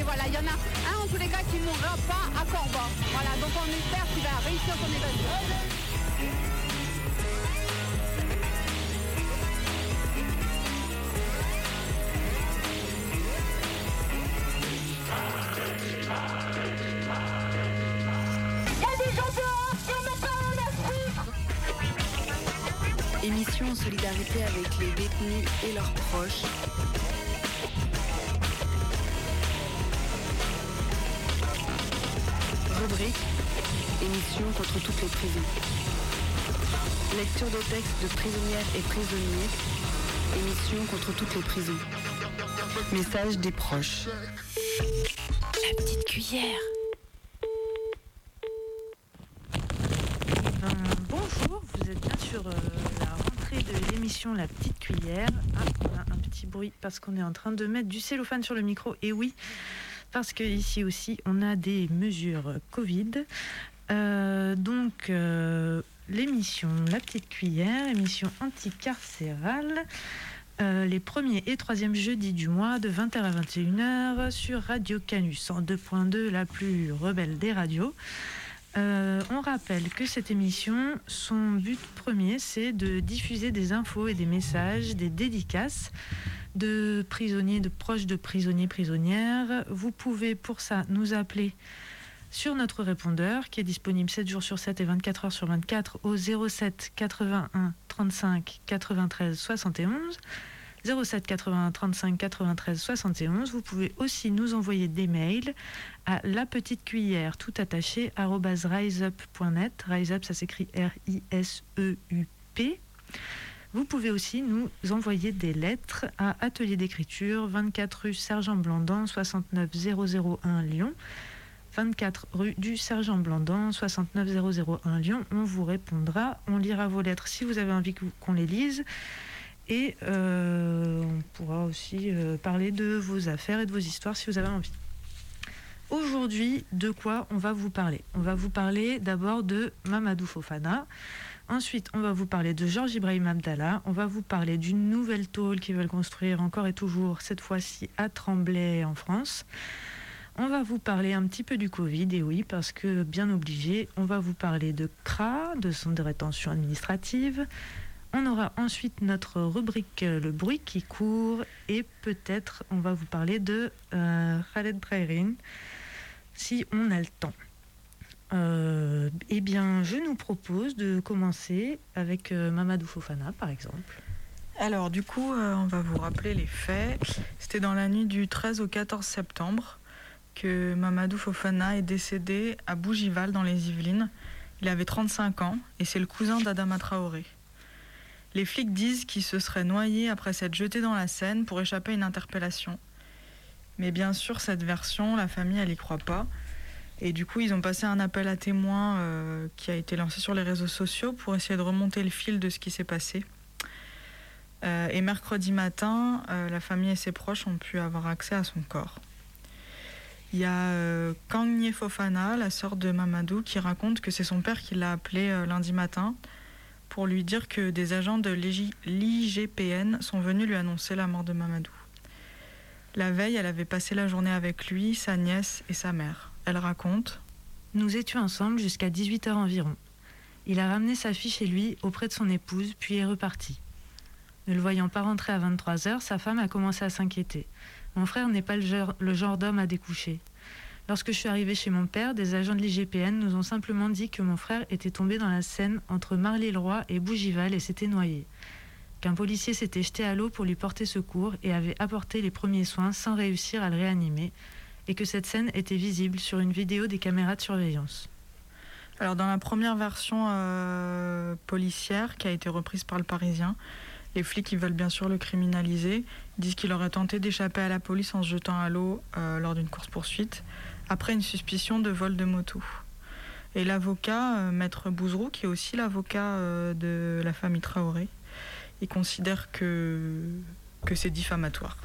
voilà, il y en a un en tous les cas qui ne mourra pas à Corba. Voilà, donc on espère qu'il va réussir son évasion. Émission en solidarité avec les détenus et leurs proches. Rubrique émission contre toutes les prisons. Lecture de textes de prisonnières et prisonniers. Émission contre toutes les prisons. Message des proches. La petite cuillère. Bonjour, vous êtes bien sur la rentrée de l'émission La Petite Cuillère. Ah, on a un petit bruit parce qu'on est en train de mettre du cellophane sur le micro. Et oui, parce que ici aussi, on a des mesures Covid. Donc, l'émission La Petite Cuillère, émission anticarcérale, les premiers et troisièmes jeudis du mois de 20h à 21h sur Radio Canus 102.2, la plus rebelle des radios. On rappelle que cette émission, son but premier, c'est de diffuser des infos et des messages, des dédicaces de prisonniers, de proches de prisonniers, prisonnières. Vous pouvez pour ça nous appeler sur notre répondeur qui est disponible 7 jours sur 7 et 24 heures sur 24 au 07 81 35 93 71. 07 81 35 93 71. Vous pouvez aussi nous envoyer des mails à lapetitecuillère tout attaché @riseup.net. Riseup, ça s'écrit RISEUP. Vous pouvez aussi nous envoyer des lettres à Atelier d'écriture, 24 rue Sergent Blandan, 69 001 Lyon. 24 rue du Sergent Blandan, 69 001 Lyon. On vous répondra, on lira vos lettres si vous avez envie qu'on les lise. Et on pourra aussi parler de vos affaires et de vos histoires si vous avez envie. Aujourd'hui, de quoi on va vous parler ? On va vous parler d'abord de Mamadou Fofana. Ensuite, on va vous parler de Georges Ibrahim Abdallah. On va vous parler d'une nouvelle tôle qu'ils veulent construire encore et toujours, cette fois-ci à Tremblay en France. On va vous parler un petit peu du Covid, et oui, parce que bien obligé, on va vous parler de CRA, de centre de rétention administrative. On aura ensuite notre rubrique Le bruit qui court, et peut-être on va vous parler de Khaled Brahrin, si on a le temps. Eh bien, je nous propose de commencer avec Mamadou Fofana, par exemple. Alors, du coup, on va vous rappeler les faits. C'était dans la nuit du 13 au 14 septembre que Mamadou Fofana est décédé à Bougival, dans les Yvelines. Il avait 35 ans, et c'est le cousin d'Adama Traoré. Les flics disent qu'il se serait noyé après s'être jeté dans la Seine pour échapper à une interpellation. Mais bien sûr, cette version, la famille, elle y croit pas. Et du coup, ils ont passé un appel à témoins qui a été lancé sur les réseaux sociaux pour essayer de remonter le fil de ce qui s'est passé. Et mercredi matin, la famille et ses proches ont pu avoir accès à son corps. Il y a Kangné Fofana, la sœur de Mamadou, qui raconte que c'est son père qui l'a appelé lundi matin pour lui dire que des agents de l'IGPN sont venus lui annoncer la mort de Mamadou. La veille, elle avait passé la journée avec lui, sa nièce et sa mère. Elle raconte : Nous étions ensemble jusqu'à 18h environ. Il a ramené sa fille chez lui auprès de son épouse, puis est reparti. Ne le voyant pas rentrer à 23h, sa femme a commencé à s'inquiéter. Mon frère n'est pas le genre d'homme à découcher. Lorsque je suis arrivée chez mon père, des agents de l'IGPN nous ont simplement dit que mon frère était tombé dans la Seine entre Marly-le-Roi et Bougival et s'était noyé. Qu'un policier s'était jeté à l'eau pour lui porter secours et avait apporté les premiers soins sans réussir à le réanimer, et que cette scène était visible sur une vidéo des caméras de surveillance. Alors, dans la première version policière qui a été reprise par Le Parisien, les flics, ils veulent bien sûr le criminaliser. Ils disent qu'il aurait tenté d'échapper à la police en se jetant à l'eau lors d'une course-poursuite, après une suspicion de vol de moto. Et l'avocat, Maître Bouzrou, qui est aussi l'avocat de la famille Traoré, il considère que c'est diffamatoire.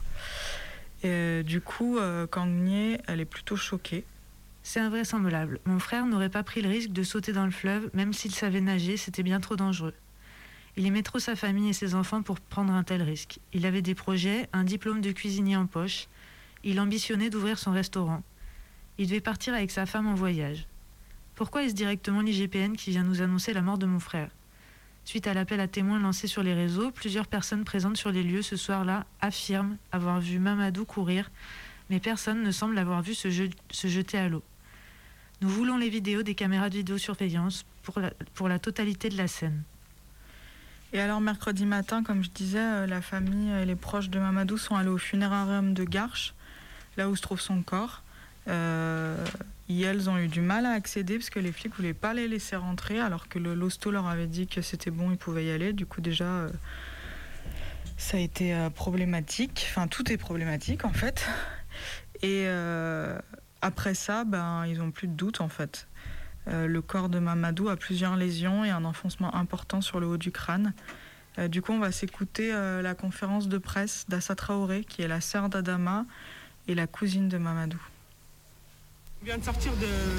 Et du coup, Kangné, elle est plutôt choquée. C'est invraisemblable. Mon frère n'aurait pas pris le risque de sauter dans le fleuve, même s'il savait nager, c'était bien trop dangereux. Il aimait trop sa famille et ses enfants pour prendre un tel risque. Il avait des projets, un diplôme de cuisinier en poche. Il ambitionnait d'ouvrir son restaurant. Il devait partir avec sa femme en voyage. Pourquoi est-ce directement l'IGPN qui vient nous annoncer la mort de mon frère ? Suite à l'appel à témoins lancé sur les réseaux, plusieurs personnes présentes sur les lieux ce soir-là affirment avoir vu Mamadou courir, mais personne ne semble l'avoir vu se jeter à l'eau. Nous voulons les vidéos des caméras de vidéosurveillance pour la totalité de la scène. Et alors mercredi matin, comme je disais, la famille et les proches de Mamadou sont allés au funérarium de Garches, là où se trouve son corps. Elles ont eu du mal à accéder parce que les flics voulaient pas les laisser rentrer alors que l'hosto leur avait dit que c'était bon, ils pouvaient y aller. Du coup déjà ça a été problématique, enfin tout est problématique en fait. Et après ça, ils ont plus de doute en fait. Le corps de Mamadou a plusieurs lésions et un enfoncement important sur le haut du crâne. Du coup on va s'écouter la conférence de presse d'Assa Traoré qui est la sœur d'Adama et la cousine de Mamadou. On vient de sortir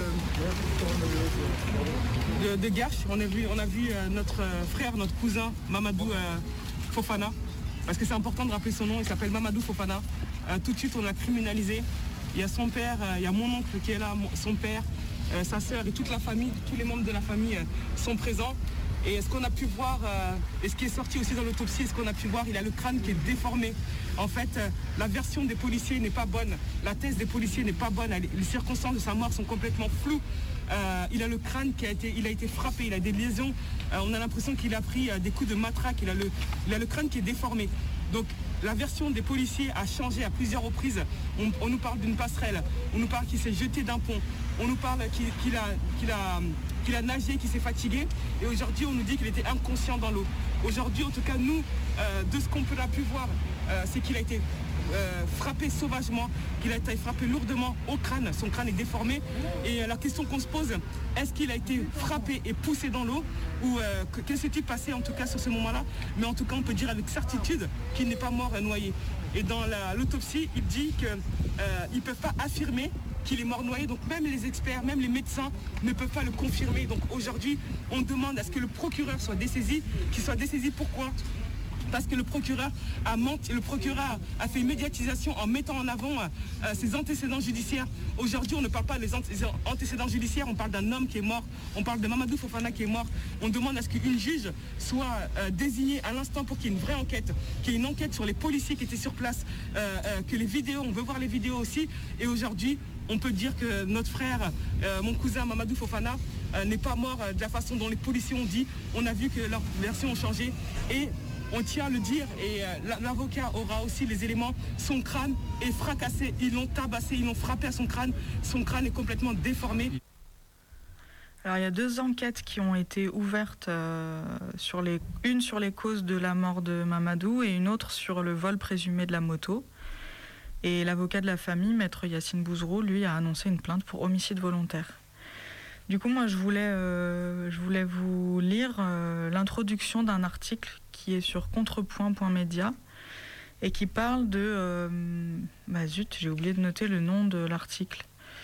de Garches. On a vu notre frère, notre cousin Mamadou Fofana. Parce que c'est important de rappeler son nom, il s'appelle Mamadou Fofana. Tout de suite on l'a criminalisé. Il y a son père, il y a mon oncle qui est là, son père, sa sœur et toute la famille, tous les membres de la famille sont présents. Et ce qu'on a pu voir, et ce qui est sorti aussi dans l'autopsie, ce qu'on a pu voir, il a le crâne qui est déformé. En fait, la version des policiers n'est pas bonne. La thèse des policiers n'est pas bonne. Les circonstances de sa mort sont complètement floues. Il a le crâne il a été frappé, il a des lésions. On a l'impression qu'il a pris des coups de matraque. Il a le crâne qui est déformé. Donc la version des policiers a changé à plusieurs reprises. On nous parle d'une passerelle, on nous parle qu'il s'est jeté d'un pont, on nous parle qu'il a nagé, qu'il s'est fatigué. Et aujourd'hui, on nous dit qu'il était inconscient dans l'eau. Aujourd'hui, en tout cas, nous, de ce qu'on a pu voir, c'est qu'il a été frappé sauvagement, qu'il a été frappé lourdement au crâne. Son crâne est déformé. Et la question qu'on se pose, est-ce qu'il a été frappé et poussé dans l'eau ou qu'est-ce qui s'est passé en tout cas sur ce moment-là? Mais en tout cas, on peut dire avec certitude qu'il n'est pas mort noyé. Et dans l'autopsie, il dit qu'ils ne peuvent pas affirmer qu'il est mort noyé, donc même les experts, même les médecins ne peuvent pas le confirmer. Donc aujourd'hui, on demande à ce que le procureur soit dessaisi. Qu'il soit dessaisi pourquoi ? Parce que le procureur a menti, le procureur a fait une médiatisation en mettant en avant ses antécédents judiciaires. Aujourd'hui, on ne parle pas des antécédents judiciaires, on parle d'un homme qui est mort, on parle de Mamadou Fofana qui est mort. On demande à ce qu'une juge soit désignée à l'instant pour qu'il y ait une vraie enquête, qu'il y ait une enquête sur les policiers qui étaient sur place, que les vidéos, on veut voir les vidéos aussi. Et aujourd'hui, on peut dire que notre frère, mon cousin Mamadou Fofana, n'est pas mort de la façon dont les policiers ont dit. On a vu que leurs versions ont changé et on tient à le dire, et l'avocat aura aussi les éléments. Son crâne est fracassé, ils l'ont tabassé, ils l'ont frappé à son crâne est complètement déformé. Alors il y a 2 enquêtes qui ont été ouvertes, une sur les causes de la mort de Mamadou et une autre sur le vol présumé de la moto. Et l'avocat de la famille, maître Yacine Bouzrou, lui a annoncé une plainte pour homicide volontaire. Du coup, moi je voulais vous lire l'introduction d'un article qui est sur contrepoint.media et qui parle de... j'ai oublié de noter le nom de l'article.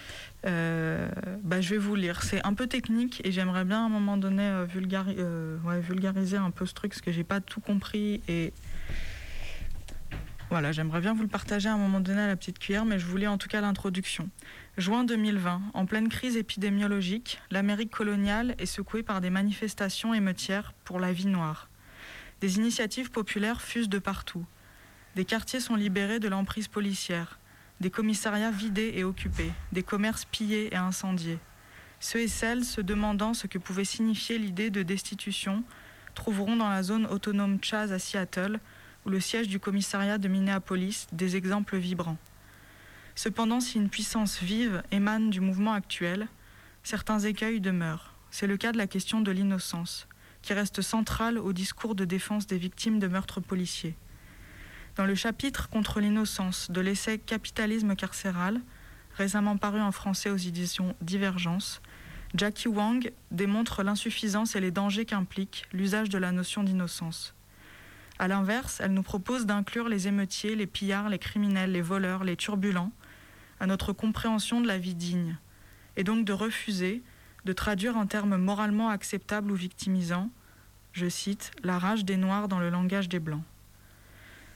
Je vais vous lire. C'est un peu technique et j'aimerais bien à un moment donné vulgariser un peu ce truc parce que j'ai pas tout compris et voilà, j'aimerais bien vous le partager à un moment donné à la petite cuillère, mais je vous lis en tout cas l'introduction. Juin 2020, en pleine crise épidémiologique, l'Amérique coloniale est secouée par des manifestations émeutières pour la vie noire. Des initiatives populaires fusent de partout. Des quartiers sont libérés de l'emprise policière. Des commissariats vidés et occupés. Des commerces pillés et incendiés. Ceux et celles se demandant ce que pouvait signifier l'idée de destitution trouveront dans la zone autonome Chaz à Seattle, ou le siège du commissariat de Minneapolis, des exemples vibrants. Cependant, si une puissance vive émane du mouvement actuel, certains écueils demeurent. C'est le cas de la question de l'innocence, qui reste centrale au discours de défense des victimes de meurtres policiers. Dans le chapitre contre l'innocence de l'essai Capitalisme carcéral, récemment paru en français aux éditions Divergence, Jackie Wang démontre l'insuffisance et les dangers qu'implique l'usage de la notion d'innocence. A l'inverse, elle nous propose d'inclure les émeutiers, les pillards, les criminels, les voleurs, les turbulents à notre compréhension de la vie digne, et donc de refuser de traduire un terme moralement acceptable ou victimisant, je cite, « la rage des Noirs dans le langage des Blancs ».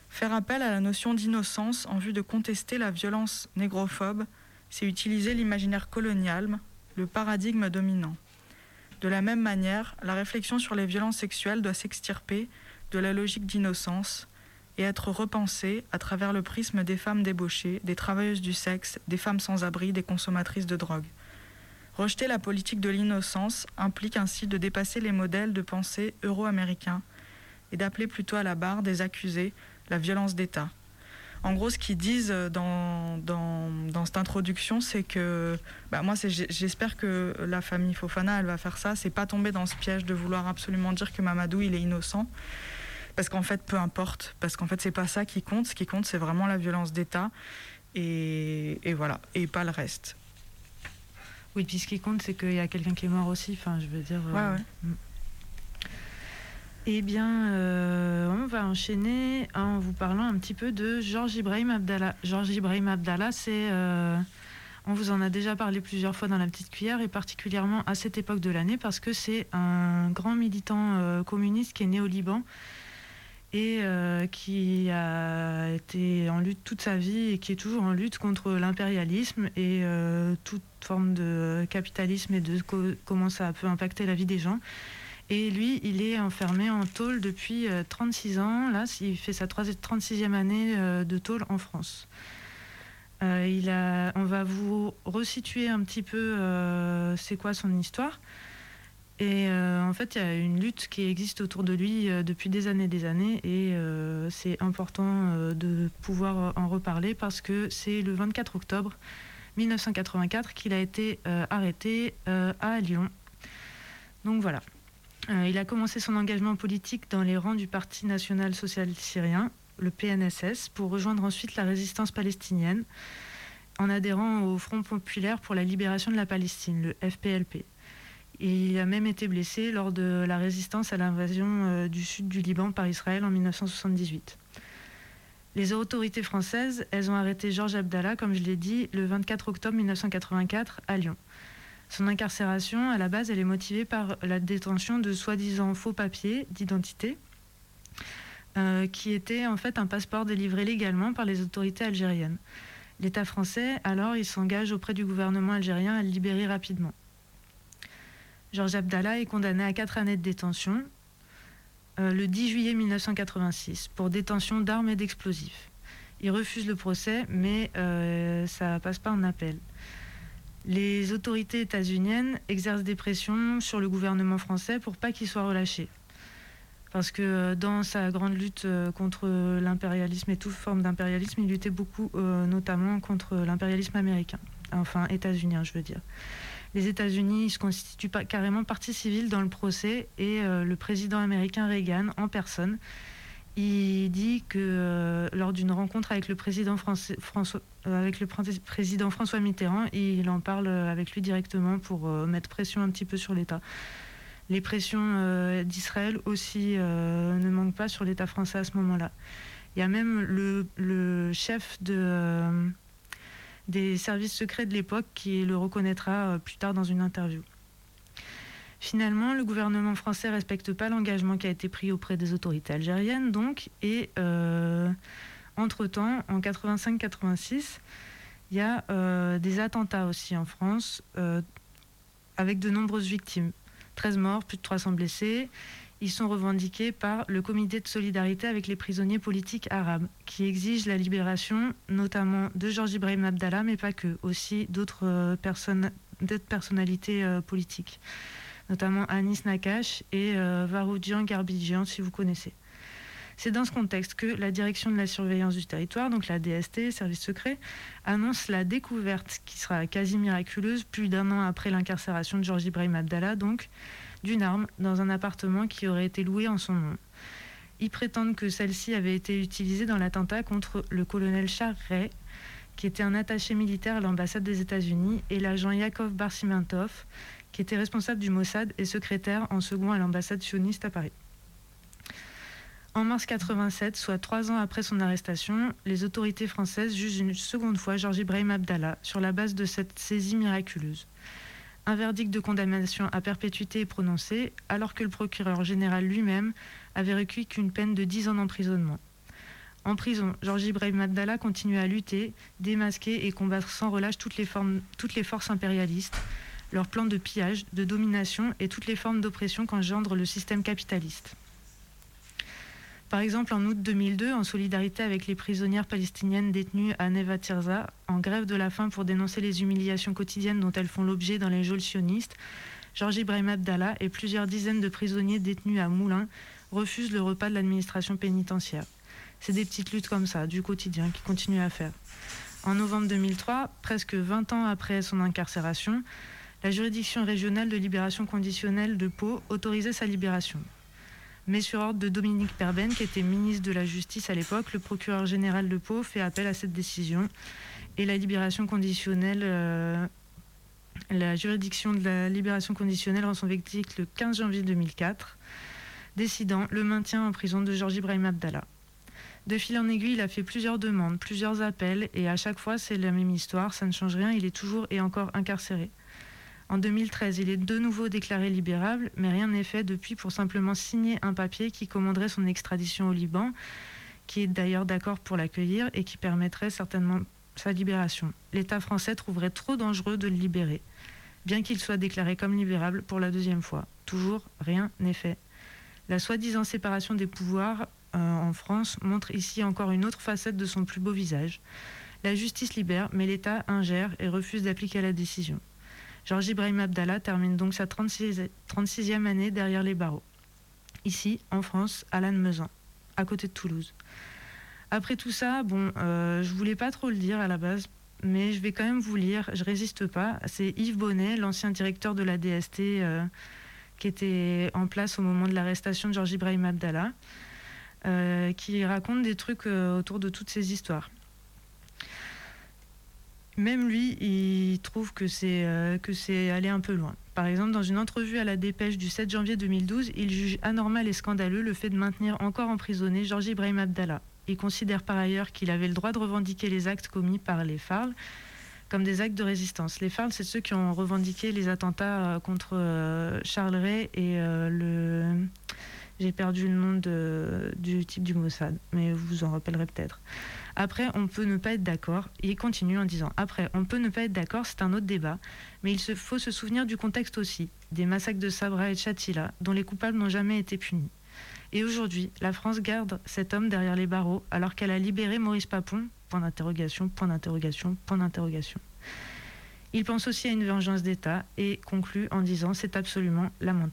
Faire appel à la notion d'innocence en vue de contester la violence négrophobe, c'est utiliser l'imaginaire colonial, le paradigme dominant. De la même manière, la réflexion sur les violences sexuelles doit s'extirper de la logique d'innocence et être repensée à travers le prisme des femmes débauchées, des travailleuses du sexe, des femmes sans abri, des consommatrices de drogue. Rejeter la politique de l'innocence implique ainsi de dépasser les modèles de pensée euro-américains et d'appeler plutôt à la barre des accusés la violence d'État. En gros, ce qu'ils disent dans cette introduction, c'est que j'espère que la famille Fofana, elle va faire ça, c'est pas tomber dans ce piège de vouloir absolument dire que Mamadou, il est innocent. Parce qu'en fait, peu importe. Parce qu'en fait, c'est pas ça qui compte. Ce qui compte, c'est vraiment la violence d'État. Et voilà. Et pas le reste. Oui, puis ce qui compte, c'est qu'il y a quelqu'un qui est mort aussi. Enfin, je veux dire... Ouais. Eh bien, on va enchaîner en vous parlant un petit peu de Georges Ibrahim Abdallah. Georges Ibrahim Abdallah, c'est... on vous en a déjà parlé plusieurs fois dans la petite cuillère, et particulièrement à cette époque de l'année, parce que c'est un grand militant communiste qui est né au Liban et qui a été en lutte toute sa vie et qui est toujours en lutte contre l'impérialisme et toute forme de capitalisme et de comment ça peut impacter la vie des gens. Et lui, il est enfermé en tôle depuis 36 ans. Là, il fait sa 36e année de tôle en France. On va vous resituer un petit peu c'est quoi son histoire. Et en fait, il y a une lutte qui existe autour de lui depuis des années et c'est important de pouvoir en reparler parce que c'est le 24 octobre 1984 qu'il a été arrêté à Lyon. Donc voilà. Il a commencé son engagement politique dans les rangs du Parti national socialiste syrien, le PNSS, pour rejoindre ensuite la résistance palestinienne en adhérant au Front populaire pour la libération de la Palestine, le FPLP. Il a même été blessé lors de la résistance à l'invasion du sud du Liban par Israël en 1978. Les autorités françaises, elles ont arrêté Georges Abdallah, comme je l'ai dit, le 24 octobre 1984 à Lyon. Son incarcération, à la base, elle est motivée par la détention de soi-disant faux papiers d'identité, qui étaient en fait un passeport délivré légalement par les autorités algériennes. L'État français, alors, il s'engage auprès du gouvernement algérien à le libérer rapidement. Georges Abdallah est condamné à 4 années de détention le 10 juillet 1986 pour détention d'armes et d'explosifs. Il refuse le procès, mais ça passe pas en appel. Les autorités états-uniennes exercent des pressions sur le gouvernement français pour pas qu'il soit relâché. Parce que dans sa grande lutte contre l'impérialisme et toute forme d'impérialisme, il luttait beaucoup, notamment contre l'impérialisme américain. Enfin, états-unien, je veux dire. Les États-Unis se constituent carrément partie civile dans le procès et le président américain Reagan, en personne, il dit que lors d'une rencontre avec le président François Mitterrand, il en parle avec lui directement pour mettre pression un petit peu sur l'État. Les pressions d'Israël aussi ne manquent pas sur l'État français à ce moment-là. Il y a même le chef des services secrets de l'époque qui le reconnaîtra plus tard dans une interview. Finalement, le gouvernement français ne respecte pas l'engagement qui a été pris auprès des autorités algériennes, donc, et entre-temps, en 85-86, il y a des attentats aussi en France, avec de nombreuses victimes. 13 morts, plus de 300 blessés. Ils sont revendiqués par le comité de solidarité avec les prisonniers politiques arabes, qui exige la libération notamment de Georges Ibrahim Abdallah, mais pas que, aussi d'autres personnalités politiques, notamment Anis Nakache et Varoudjian Garbidjian, si vous connaissez. C'est dans ce contexte que la direction de la surveillance du territoire, donc la DST, service secret, annonce la découverte, qui sera quasi miraculeuse, plus d'1 an après l'incarcération de Georges Ibrahim Abdallah, donc, d'une arme dans un appartement qui aurait été loué en son nom. Ils prétendent que celle-ci avait été utilisée dans l'attentat contre le colonel Charles Ray, qui était un attaché militaire à l'ambassade des États-Unis, et l'agent Yakov Barsimentov, qui était responsable du Mossad et secrétaire en second à l'ambassade sioniste à Paris. En mars 87, soit 3 ans après son arrestation, les autorités françaises jugent une seconde fois Georges Ibrahim Abdallah sur la base de cette saisie miraculeuse. Un verdict de condamnation à perpétuité est prononcé, alors que le procureur général lui-même avait requis qu'une peine de 10 ans d'emprisonnement. En prison, Georges Ibrahim Abdallah continue à lutter, démasquer et combattre sans relâche toutes les forces impérialistes, leurs plans de pillage, de domination et toutes les formes d'oppression qu'engendre le système capitaliste. Par exemple, en août 2002, en solidarité avec les prisonnières palestiniennes détenues à Neva Tirza, en grève de la faim pour dénoncer les humiliations quotidiennes dont elles font l'objet dans les geôles sionistes, Georges Ibrahim Abdallah et plusieurs dizaines de prisonniers détenus à Moulins refusent le repas de l'administration pénitentiaire. C'est des petites luttes comme ça, du quotidien, qui continuent à faire. En novembre 2003, presque 20 ans après son incarcération, la juridiction régionale de libération conditionnelle de Pau autorisait sa libération. Mais sur ordre de Dominique Perben, qui était ministre de la Justice à l'époque, le procureur général de Pau fait appel à cette décision et la libération conditionnelle, la juridiction de la libération conditionnelle rend son verdict le 15 janvier 2004, décidant le maintien en prison de Georges Ibrahim Abdallah. De fil en aiguille, il a fait plusieurs demandes, plusieurs appels, et à chaque fois, c'est la même histoire, ça ne change rien, il est toujours et encore incarcéré. En 2013, il est de nouveau déclaré libérable, mais rien n'est fait depuis pour simplement signer un papier qui commanderait son extradition au Liban, qui est d'ailleurs d'accord pour l'accueillir et qui permettrait certainement sa libération. L'État français trouverait trop dangereux de le libérer, bien qu'il soit déclaré comme libérable pour la deuxième fois. Toujours, rien n'est fait. La soi-disant séparation des pouvoirs en France montre ici encore une autre facette de son plus beau visage. La justice libère, mais l'État ingère et refuse d'appliquer la décision. Georges Ibrahim Abdallah termine donc sa 36e année derrière les barreaux. Ici, en France, à Lannemezan, à côté de Toulouse. Après tout ça, je voulais pas trop le dire à la base, mais je vais quand même vous lire, je résiste pas. C'est Yves Bonnet, l'ancien directeur de la DST, qui était en place au moment de l'arrestation de Georges Ibrahim Abdallah, qui raconte des trucs autour de toutes ces histoires. Même lui, il trouve que c'est allé un peu loin. Par exemple, dans une entrevue à la Dépêche du 7 janvier 2012, il juge anormal et scandaleux le fait de maintenir encore emprisonné Georges Ibrahim Abdallah. Il considère par ailleurs qu'il avait le droit de revendiquer les actes commis par les FARL comme des actes de résistance. Les FARL, c'est ceux qui ont revendiqué les attentats contre Charles Ray et j'ai perdu le nom du type du Mossad, mais vous vous en rappellerez peut-être. Après, on peut ne pas être d'accord. Il continue en disant « Après, on peut ne pas être d'accord, c'est un autre débat, mais il faut se souvenir du contexte aussi, des massacres de Sabra et de Shatila, dont les coupables n'ont jamais été punis. Et aujourd'hui, la France garde cet homme derrière les barreaux, alors qu'elle a libéré Maurice Papon, point d'interrogation, point d'interrogation, point d'interrogation. Il pense aussi à une vengeance d'État et conclut en disant « C'est absolument lamentable ».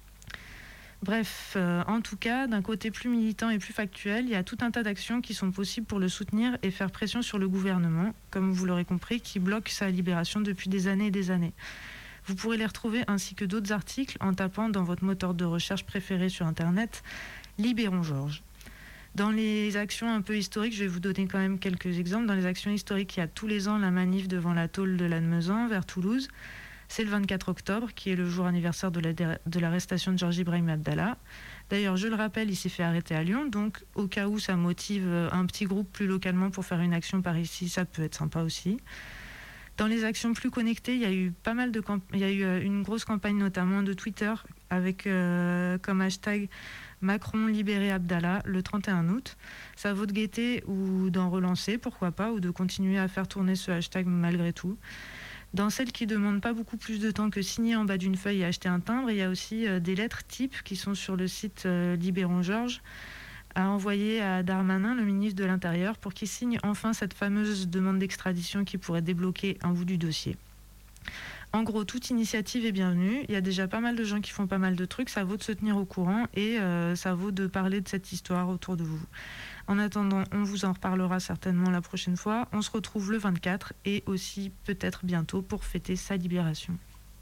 Bref, en tout cas, d'un côté plus militant et plus factuel, il y a tout un tas d'actions qui sont possibles pour le soutenir et faire pression sur le gouvernement, comme vous l'aurez compris, qui bloque sa libération depuis des années et des années. Vous pourrez les retrouver ainsi que d'autres articles en tapant dans votre moteur de recherche préféré sur Internet « Libérons Georges ». Dans les actions un peu historiques, je vais vous donner quand même quelques exemples. Dans les actions historiques, il y a tous les ans la manif devant la tôle de Lannemezan vers Toulouse. C'est le 24 octobre, qui est le jour anniversaire de l'arrestation de Georges Ibrahim Abdallah. D'ailleurs, je le rappelle, il s'est fait arrêter à Lyon, donc au cas où ça motive un petit groupe plus localement pour faire une action par ici, ça peut être sympa aussi. Dans les actions plus connectées, il y a eu une grosse campagne notamment de Twitter avec comme hashtag Macron libéré Abdallah le 31 août. Ça vaut de guetter ou d'en relancer, pourquoi pas, ou de continuer à faire tourner ce hashtag malgré tout. Dans celles qui ne demandent pas beaucoup plus de temps que signer en bas d'une feuille et acheter un timbre, il y a aussi des lettres types qui sont sur le site Libérons Georges à envoyer à Darmanin, le ministre de l'Intérieur, pour qu'il signe enfin cette fameuse demande d'extradition qui pourrait débloquer un bout du dossier. En gros, toute initiative est bienvenue. Il y a déjà pas mal de gens qui font pas mal de trucs. Ça vaut de se tenir au courant et ça vaut de parler de cette histoire autour de vous. En attendant, on vous en reparlera certainement la prochaine fois. On se retrouve le 24 et aussi peut-être bientôt pour fêter sa libération.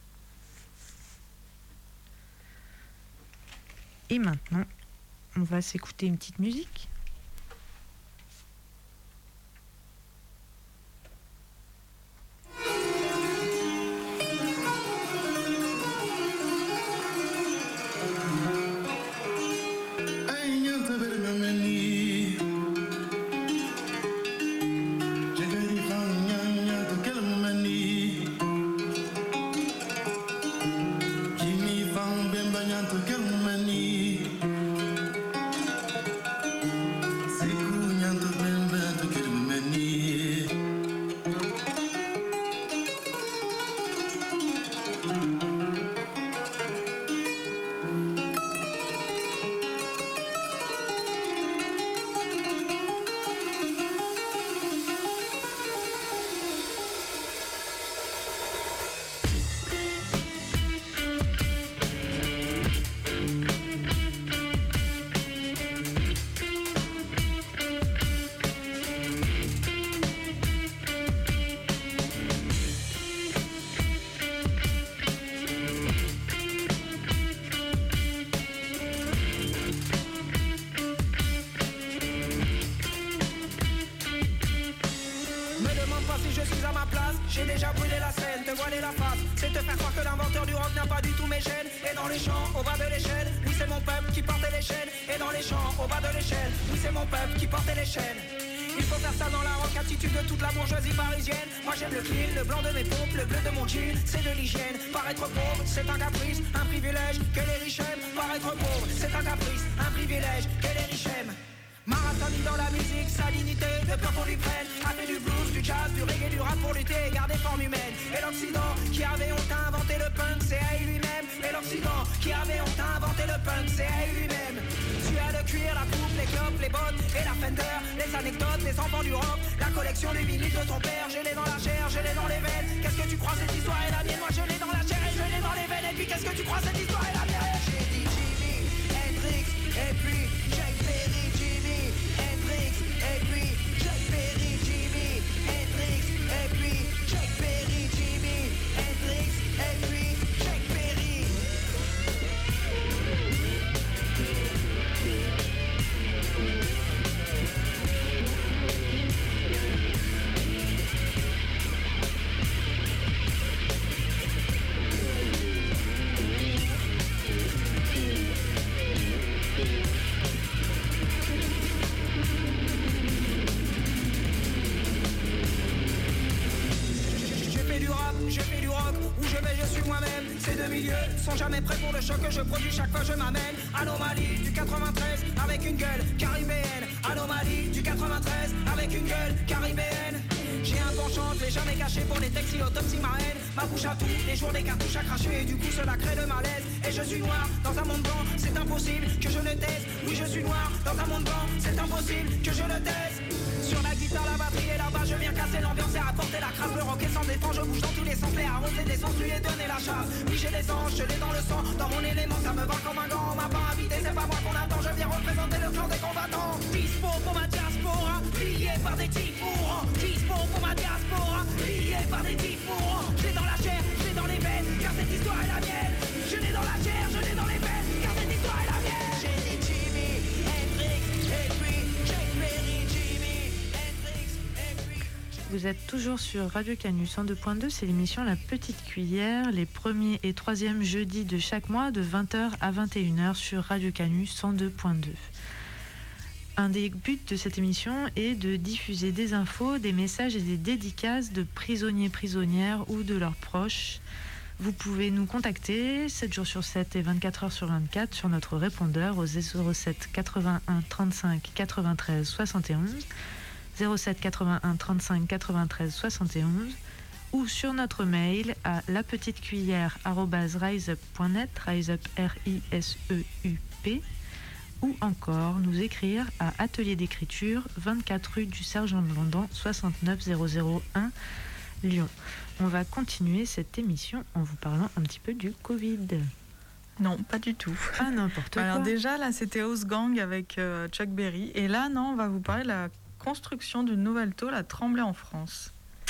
Et maintenant, on va s'écouter une petite musique. voiler la face, c'est te faire croire que l'inventeur du rock n'a pas du tout mes gènes. Et dans les champs, au bas de l'échelle, oui c'est mon peuple qui portait les chaînes. Et dans les champs, au bas de l'échelle, oui c'est mon peuple qui portait les chaînes. Il faut faire ça dans la rock attitude de toute la bourgeoisie parisienne. Moi j'aime le clean, le blanc de mes pompes, le bleu de mon jean, c'est de l'hygiène. Paraître pauvre, c'est un caprice, un privilège que les riches aiment. Paraître pauvre, c'est un caprice, un privilège que les riches aiment. Marathonique dans la musique, sa dignité, de peur qu'on lui prenne. A fait du blues, du jazz, du reggae, du rap pour lutter et garder forme humaine. Et l'Occident, qui avait honte à inventer le punk, c'est à lui-même. Et l'Occident, qui avait honte à inventer le punk, c'est à lui-même. Tu as le cuir, la coupe, les clopes, les bottes et la Fender. Les anecdotes, les enfants du rock, la collection des vinyles de ton père. Je l'ai dans la chair, je l'ai dans les veines. Qu'est-ce que tu crois, cette histoire est la mienne? Moi je l'ai dans la chair et je l'ai dans les veines. Et puis qu'est-ce que tu crois, cette histoire est la mienne? J'ai dit Jimi Hendrix et puis Chuck Berry. Jimi Hendrix et puis Chuck Berry. Jimi Hendrix et puis Chuck Berry. Jimi Hendrix et puis Chuck Berry. Je fais du rock, où je vais je suis moi-même. Ces deux milieux sont jamais prêts pour le choc que je produis, chaque fois je m'amène. Anomalie du 93 avec une gueule caribéenne. Anomalie du 93 avec une gueule caribéenne. J'ai un penchant, je l'ai jamais caché pour les textes, l'autopsie ma haine. Ma bouche à tout, les jours des cartouches à cracher. Et du coup cela crée le malaise. Et je suis noir dans un monde blanc, c'est impossible que je ne taise. Oui je suis noir dans un monde blanc, c'est impossible que je ne taise. Sur la guitare, la batterie et là-bas, je viens casser l'ambiance et apporter la crasse. Le rock est sans défense, je bouge dans tous les sens, les arroser des sens, lui et donner la chasse. Oui j'ai les anges, je l'ai dans le sang, dans mon élément, ça me va comme un gant. On m'a pas invité, c'est pas moi qu'on attend, je viens représenter le clan des combattants. Dispo pour ma diaspora, lié par des types mourants. Dispo pour ma diaspora, lié par des types mourants. Je l'ai dans la chair, je l'ai dans les veines, car cette histoire est la mienne. Je l'ai dans la chair, je l'ai dans les veines, car cette histoire est la mienne. J'ai dit Jimi Hendrix et puis Chuck Berry. Jimi Hendrix et puis... Vous êtes toujours sur Radio Canu 102.2, c'est l'émission La Petite Cuillère, les premiers et troisièmes jeudis de chaque mois de 20h à 21h sur Radio Canu 102.2. Un des buts de cette émission est de diffuser des infos, des messages et des dédicaces de prisonniers, prisonnières ou de leurs proches. Vous pouvez nous contacter 7 jours sur 7 et 24 heures sur 24 sur notre répondeur au 07 81 35 93 71, 07 81 35 93 71 ou sur notre mail à lapetitecuillère@riseup.net, riseup RISEUP, ou encore nous écrire à Atelier d'écriture, 24 rue du Sergent Blandan, 69 001 Lyon. On va continuer cette émission en vous parlant un petit peu du Covid. Non, pas du tout. Ah, n'importe quoi. Alors déjà, là, c'était House Gang avec Chuck Berry. Et là, non, on va vous parler de la construction d'une nouvelle tôle à Tremblay en France.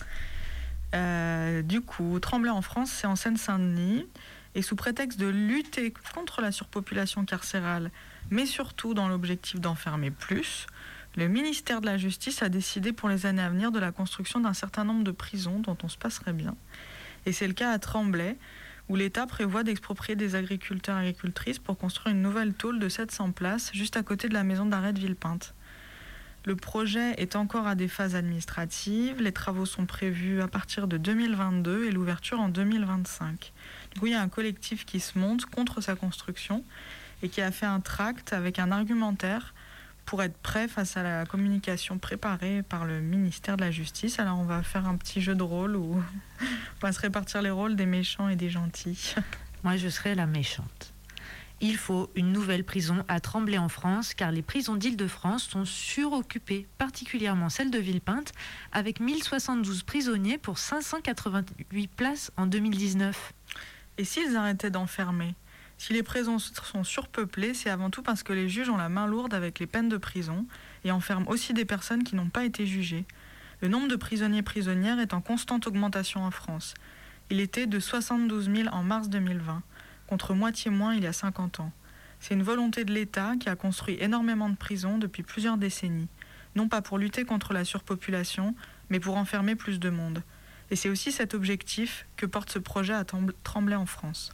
Du coup, Tremblay en France, c'est en Seine-Saint-Denis. Et sous prétexte de lutter contre la surpopulation carcérale, mais surtout dans l'objectif d'enfermer plus, le ministère de la Justice a décidé pour les années à venir de la construction d'un certain nombre de prisons dont on se passerait bien. Et c'est le cas à Tremblay, où l'État prévoit d'exproprier des agriculteurs et agricultrices pour construire une nouvelle tôle de 700 places juste à côté de la maison d'arrêt de Villepinte. Le projet est encore à des phases administratives, les travaux sont prévus à partir de 2022 et l'ouverture en 2025. Du coup, il y a un collectif qui se monte contre sa construction et qui a fait un tract avec un argumentaire pour être prêt face à la communication préparée par le ministère de la Justice. Alors on va faire un petit jeu de rôle où on va se répartir les rôles des méchants et des gentils. Moi, je serai la méchante. Il faut une nouvelle prison à Tremblay en France, car les prisons d'Île-de-France sont suroccupées, particulièrement celle de Villepinte, avec 1072 prisonniers pour 588 places en 2019. Et s'ils arrêtaient d'enfermer ? Si les prisons sont surpeuplées, c'est avant tout parce que les juges ont la main lourde avec les peines de prison et enferment aussi des personnes qui n'ont pas été jugées. Le nombre de prisonniers et prisonnières est en constante augmentation en France. Il était de 72 000 en mars 2020, contre moitié moins il y a 50 ans. C'est une volonté de l'État qui a construit énormément de prisons depuis plusieurs décennies, non pas pour lutter contre la surpopulation, mais pour enfermer plus de monde. Et c'est aussi cet objectif que porte ce projet à Tremblay en France.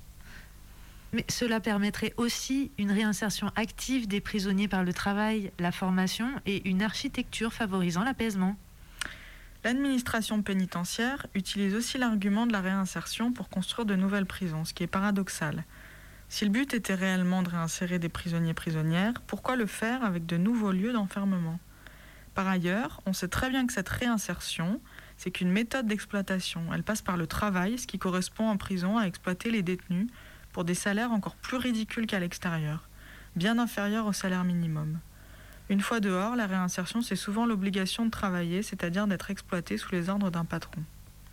Mais cela permettrait aussi une réinsertion active des prisonniers par le travail, la formation et une architecture favorisant l'apaisement. L'administration pénitentiaire utilise aussi l'argument de la réinsertion pour construire de nouvelles prisons, ce qui est paradoxal. Si le but était réellement de réinsérer des prisonniers-prisonnières, pourquoi le faire avec de nouveaux lieux d'enfermement ? Par ailleurs, on sait très bien que cette réinsertion, c'est qu'une méthode d'exploitation. Elle passe par le travail, ce qui correspond en prison à exploiter les détenus pour des salaires encore plus ridicules qu'à l'extérieur, bien inférieurs au salaire minimum. Une fois dehors, la réinsertion, c'est souvent l'obligation de travailler, c'est-à-dire d'être exploité sous les ordres d'un patron.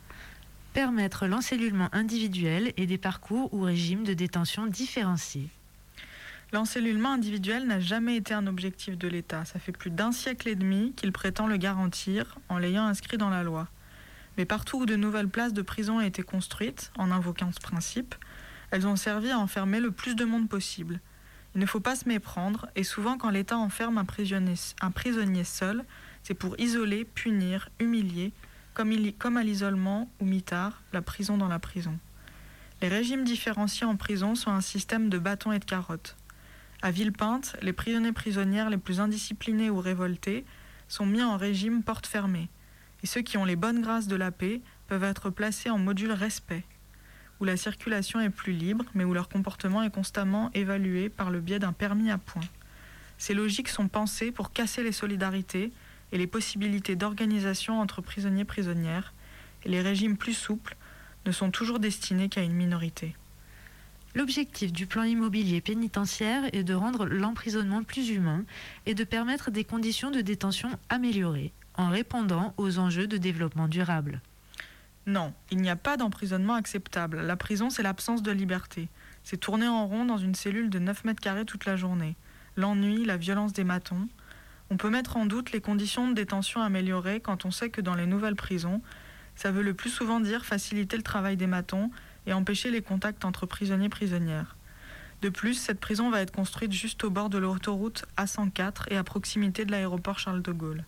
Permettre l'encellulement individuel et des parcours ou régimes de détention différenciés. L'encellulement individuel n'a jamais été un objectif de l'État. Ça fait plus d'1 siècle et demi qu'il prétend le garantir en l'ayant inscrit dans la loi. Mais partout où de nouvelles places de prison ont été construites, en invoquant ce principe, elles ont servi à enfermer le plus de monde possible. Il ne faut pas se méprendre, et souvent quand l'État enferme un prisonnier seul, c'est pour isoler, punir, humilier, comme à l'isolement ou mitard, la prison dans la prison. Les régimes différenciés en prison sont un système de bâtons et de carottes. À Villepinte, les prisonniers-prisonnières les plus indisciplinés ou révoltés sont mis en régime porte fermée, et ceux qui ont les bonnes grâces de la paix peuvent être placés en module respect, où la circulation est plus libre, mais où leur comportement est constamment évalué par le biais d'un permis à points. Ces logiques sont pensées pour casser les solidarités et les possibilités d'organisation entre prisonniers-prisonnières, et les régimes plus souples ne sont toujours destinés qu'à une minorité. L'objectif du plan immobilier pénitentiaire est de rendre l'emprisonnement plus humain et de permettre des conditions de détention améliorées, en répondant aux enjeux de développement durable. Non, il n'y a pas d'emprisonnement acceptable. La prison, c'est l'absence de liberté. C'est tourner en rond dans une cellule de 9 mètres carrés toute la journée. L'ennui, la violence des matons. On peut mettre en doute les conditions de détention améliorées quand on sait que dans les nouvelles prisons, ça veut le plus souvent dire faciliter le travail des matons et empêcher les contacts entre prisonniers et prisonnières. De plus, cette prison va être construite juste au bord de l'autoroute A104 et à proximité de l'aéroport Charles de Gaulle.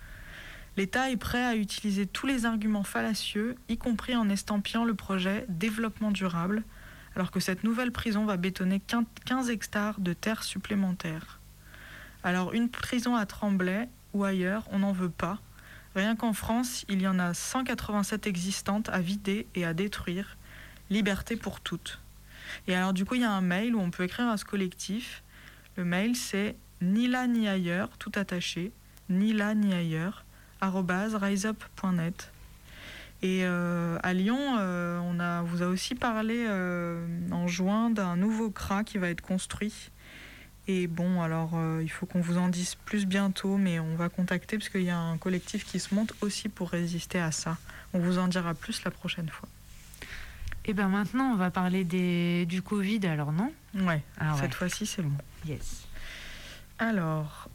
L'État est prêt à utiliser tous les arguments fallacieux, y compris en estampillant le projet développement durable, alors que cette nouvelle prison va bétonner 15 hectares de terre supplémentaires. Alors une prison à Tremblay ou ailleurs, on n'en veut pas. Rien qu'en France, il y en a 187 existantes à vider et à détruire. Liberté pour toutes. Et alors du coup, il y a un mail où on peut écrire à ce collectif. Le mail, c'est ni là ni ailleurs, tout attaché, ni là ni ailleurs, @riseup.net. Et à Lyon, on vous a aussi parlé en juin d'un nouveau CRA qui va être construit. Et bon, alors il faut qu'on vous en dise plus bientôt, mais on va contacter parce qu'il y a un collectif qui se monte aussi pour résister à ça. On vous en dira plus la prochaine fois. Et bien maintenant, on va parler du Covid, alors non ? Ouais, cette fois-ci c'est bon. Yes. Alors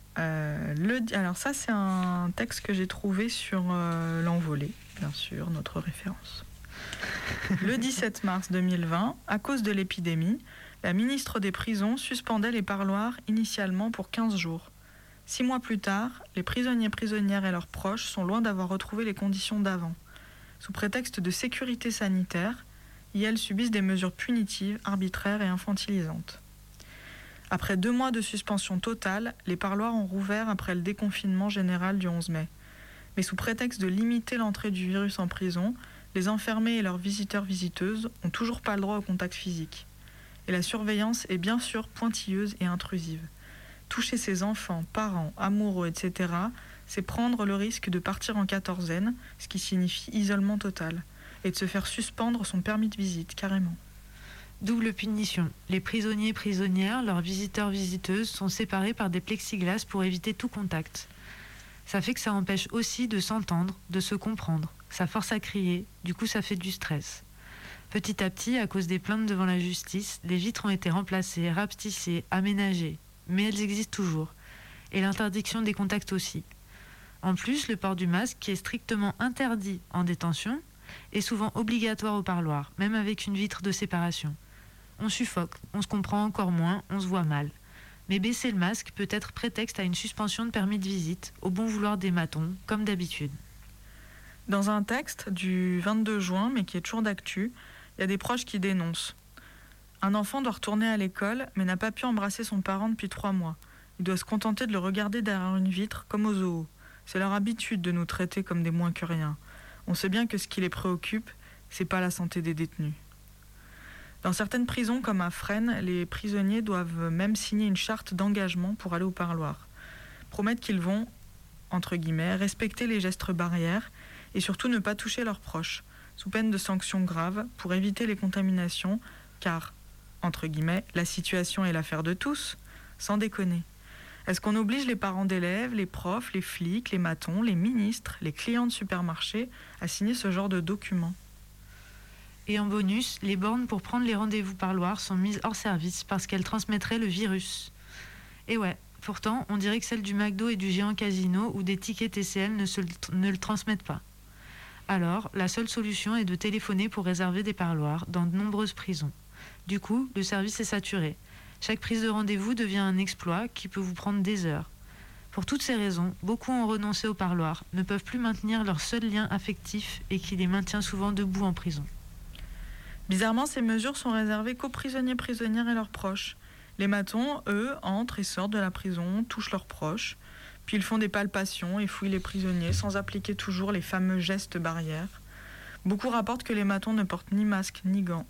ça c'est un texte que j'ai trouvé sur l'Envolée, bien sûr, notre référence. Le 17 mars 2020, à cause de l'épidémie, la ministre des Prisons suspendait les parloirs initialement pour 15 jours. 6 mois plus tard, les prisonniers-prisonnières et leurs proches sont loin d'avoir retrouvé les conditions d'avant. Sous prétexte de sécurité sanitaire, elles subissent des mesures punitives, arbitraires et infantilisantes. Après 2 mois de suspension totale, les parloirs ont rouvert après le déconfinement général du 11 mai. Mais sous prétexte de limiter l'entrée du virus en prison, les enfermés et leurs visiteurs-visiteuses n'ont toujours pas le droit au contact physique. Et la surveillance est bien sûr pointilleuse et intrusive. Toucher ses enfants, parents, amoureux, etc., c'est prendre le risque de partir en quatorzaine, ce qui signifie isolement total, et de se faire suspendre son permis de visite, carrément. Double punition. Les prisonniers et prisonnières, leurs visiteurs-visiteuses, sont séparés par des plexiglas pour éviter tout contact. Ça fait que ça empêche aussi de s'entendre, de se comprendre. Ça force à crier, du coup ça fait du stress. Petit à petit, à cause des plaintes devant la justice, les vitres ont été remplacées, rapetissées, aménagées. Mais elles existent toujours. Et l'interdiction des contacts aussi. En plus, le port du masque, qui est strictement interdit en détention, est souvent obligatoire au parloir, même avec une vitre de séparation. On suffoque, on se comprend encore moins, on se voit mal. Mais baisser le masque peut être prétexte à une suspension de permis de visite, au bon vouloir des matons, comme d'habitude. Dans un texte du 22 juin, mais qui est toujours d'actu, il y a des proches qui dénoncent. Un enfant doit retourner à l'école, mais n'a pas pu embrasser son parent depuis 3 mois. Il doit se contenter de le regarder derrière une vitre, comme au zoo. C'est leur habitude de nous traiter comme des moins que rien. On sait bien que ce qui les préoccupe, c'est pas la santé des détenus. Dans certaines prisons, comme à Fresnes, les prisonniers doivent même signer une charte d'engagement pour aller au parloir. Promettent qu'ils vont, entre guillemets, respecter les gestes barrières et surtout ne pas toucher leurs proches, sous peine de sanctions graves pour éviter les contaminations, car, entre guillemets, la situation est l'affaire de tous, sans déconner. Est-ce qu'on oblige les parents d'élèves, les profs, les flics, les matons, les ministres, les clients de supermarchés à signer ce genre de documents ? Et en bonus, les bornes pour prendre les rendez-vous parloirs sont mises hors service parce qu'elles transmettraient le virus. Et ouais, pourtant, on dirait que celles du McDo et du Géant Casino ou des tickets TCL ne le transmettent pas. Alors, la seule solution est de téléphoner pour réserver des parloirs dans de nombreuses prisons. Du coup, le service est saturé. Chaque prise de rendez-vous devient un exploit qui peut vous prendre des heures. Pour toutes ces raisons, beaucoup ont renoncé au parloir, ne peuvent plus maintenir leur seul lien affectif et qui les maintient souvent debout en prison. Bizarrement, ces mesures sont réservées qu'aux prisonniers, prisonnières et leurs proches. Les matons, eux, entrent et sortent de la prison, touchent leurs proches, puis ils font des palpations et fouillent les prisonniers sans appliquer toujours les fameux gestes barrières. Beaucoup rapportent que les matons ne portent ni masque ni gants.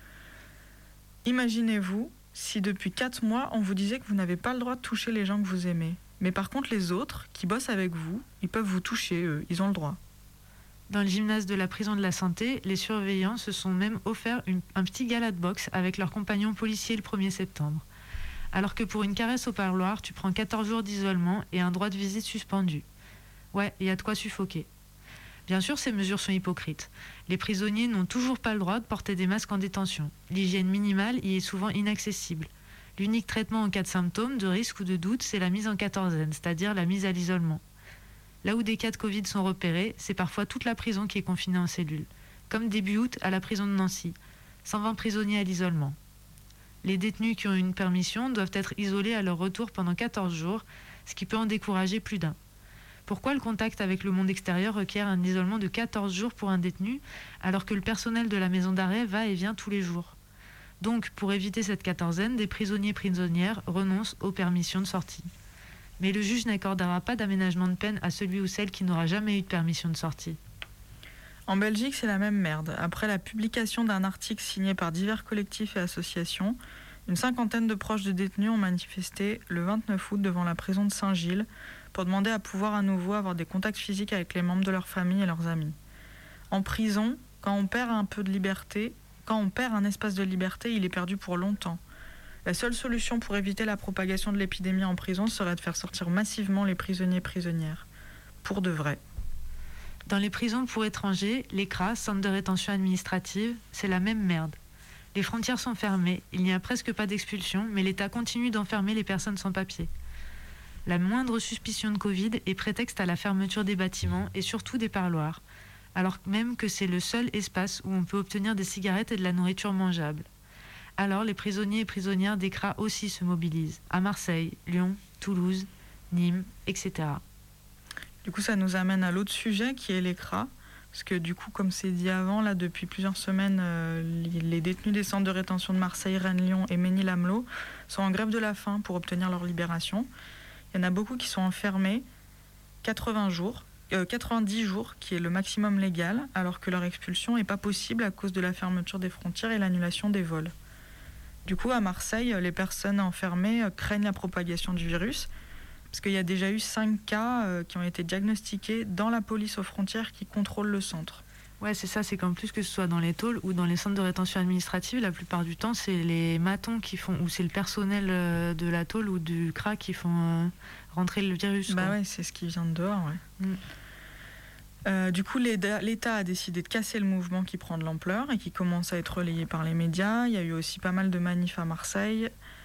Imaginez-vous si depuis 4 mois, on vous disait que vous n'avez pas le droit de toucher les gens que vous aimez. Mais par contre, les autres, qui bossent avec vous, ils peuvent vous toucher, eux, ils ont le droit. Dans le gymnase de la prison de la Santé, les surveillants se sont même offert un petit gala de boxe avec leurs compagnons policiers le 1er septembre. Alors que pour une caresse au parloir, tu prends 14 jours d'isolement et un droit de visite suspendu. Ouais, il y a de quoi suffoquer. Bien sûr, ces mesures sont hypocrites. Les prisonniers n'ont toujours pas le droit de porter des masques en détention. L'hygiène minimale y est souvent inaccessible. L'unique traitement en cas de symptômes, de risque ou de doute, c'est la mise en quatorzaine, c'est-à-dire la mise à l'isolement. Là où des cas de Covid sont repérés, c'est parfois toute la prison qui est confinée en cellule. Comme début août à la prison de Nancy. 120 prisonniers à l'isolement. Les détenus qui ont une permission doivent être isolés à leur retour pendant 14 jours, ce qui peut en décourager plus d'un. Pourquoi le contact avec le monde extérieur requiert un isolement de 14 jours pour un détenu, alors que le personnel de la maison d'arrêt va et vient tous les jours ? Donc, pour éviter cette quatorzaine, des prisonniers-prisonnières renoncent aux permissions de sortie. Mais le juge n'accordera pas d'aménagement de peine à celui ou celle qui n'aura jamais eu de permission de sortie. En Belgique, c'est la même merde. Après la publication d'un article signé par divers collectifs et associations, une 50aine de proches de détenus ont manifesté le 29 août devant la prison de Saint-Gilles pour demander à pouvoir à nouveau avoir des contacts physiques avec les membres de leur famille et leurs amis. En prison, quand on perd un peu de liberté, quand on perd un espace de liberté, il est perdu pour longtemps. La seule solution pour éviter la propagation de l'épidémie en prison serait de faire sortir massivement les prisonniers et prisonnières. Pour de vrai. Dans les prisons pour étrangers, les CRA, centres de rétention administrative, c'est la même merde. Les frontières sont fermées, il n'y a presque pas d'expulsion, mais l'État continue d'enfermer les personnes sans papier. La moindre suspicion de Covid est prétexte à la fermeture des bâtiments et surtout des parloirs, alors même que c'est le seul espace où on peut obtenir des cigarettes et de la nourriture mangeable. Alors les prisonniers et prisonnières des CRA aussi se mobilisent, à Marseille, Lyon, Toulouse, Nîmes, etc. Du coup, ça nous amène à l'autre sujet qui est les CRA. Parce que du coup, comme c'est dit avant, là, depuis plusieurs semaines, les détenus des centres de rétention de Marseille, Rennes, Lyon et Ménil-Amelot sont en grève de la faim pour obtenir leur libération. Il y en a beaucoup qui sont enfermés 90 jours, qui est le maximum légal, alors que leur expulsion n'est pas possible à cause de la fermeture des frontières et l'annulation des vols. Du coup, à Marseille, les personnes enfermées craignent la propagation du virus, parce qu'il y a déjà eu 5 cas qui ont été diagnostiqués dans la police aux frontières qui contrôle le centre. Ouais, c'est ça, c'est qu'en plus que ce soit dans les tôles ou dans les centres de rétention administrative, la plupart du temps, c'est les matons qui font, ou c'est le personnel de la tôle ou du CRA qui font rentrer le virus. Bah ouais, c'est ce qui vient de dehors, ouais. Du coup, l'État a décidé de casser le mouvement qui prend de l'ampleur et qui commence à être relayé par les médias. Il y a eu aussi pas mal de manifs à Marseille,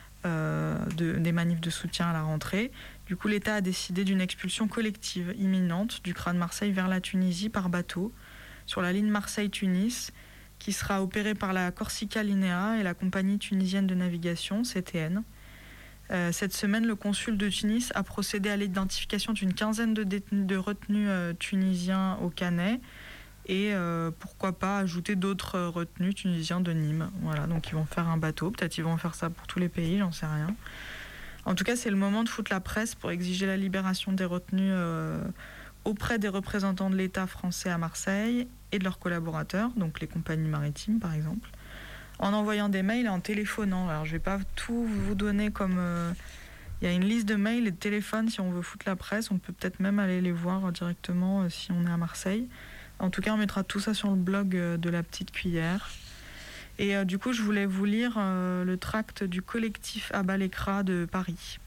des manifs de soutien à la rentrée. Du coup, l'État a décidé d'une expulsion collective imminente du CRA de Marseille vers la Tunisie par bateau, sur la ligne Marseille-Tunis, qui sera opérée par la Corsica Linea et la compagnie tunisienne de navigation, CTN. Cette semaine, le consul de Tunis a procédé à l'identification d'une quinzaine de retenus tunisiens au Canet Et pourquoi pas ajouter d'autres retenus tunisiens de Nîmes. Voilà, donc ils vont faire un bateau. Peut-être ils vont faire ça pour tous les pays, j'en sais rien. En tout cas, c'est le moment de foutre la presse pour exiger la libération des retenus auprès des représentants de l'État français à Marseille et de leurs collaborateurs, donc les compagnies maritimes par exemple, en envoyant des mails et en téléphonant. Alors je ne vais pas tout vous donner comme... Il y a une liste de mails et de téléphones si on veut foutre la presse. On peut peut-être même aller les voir directement si on est à Marseille. En tout cas, on mettra tout ça sur le blog de La Petite Cuillère. Et du coup, je voulais vous lire le tract du collectif Abat l'Écrat de Paris.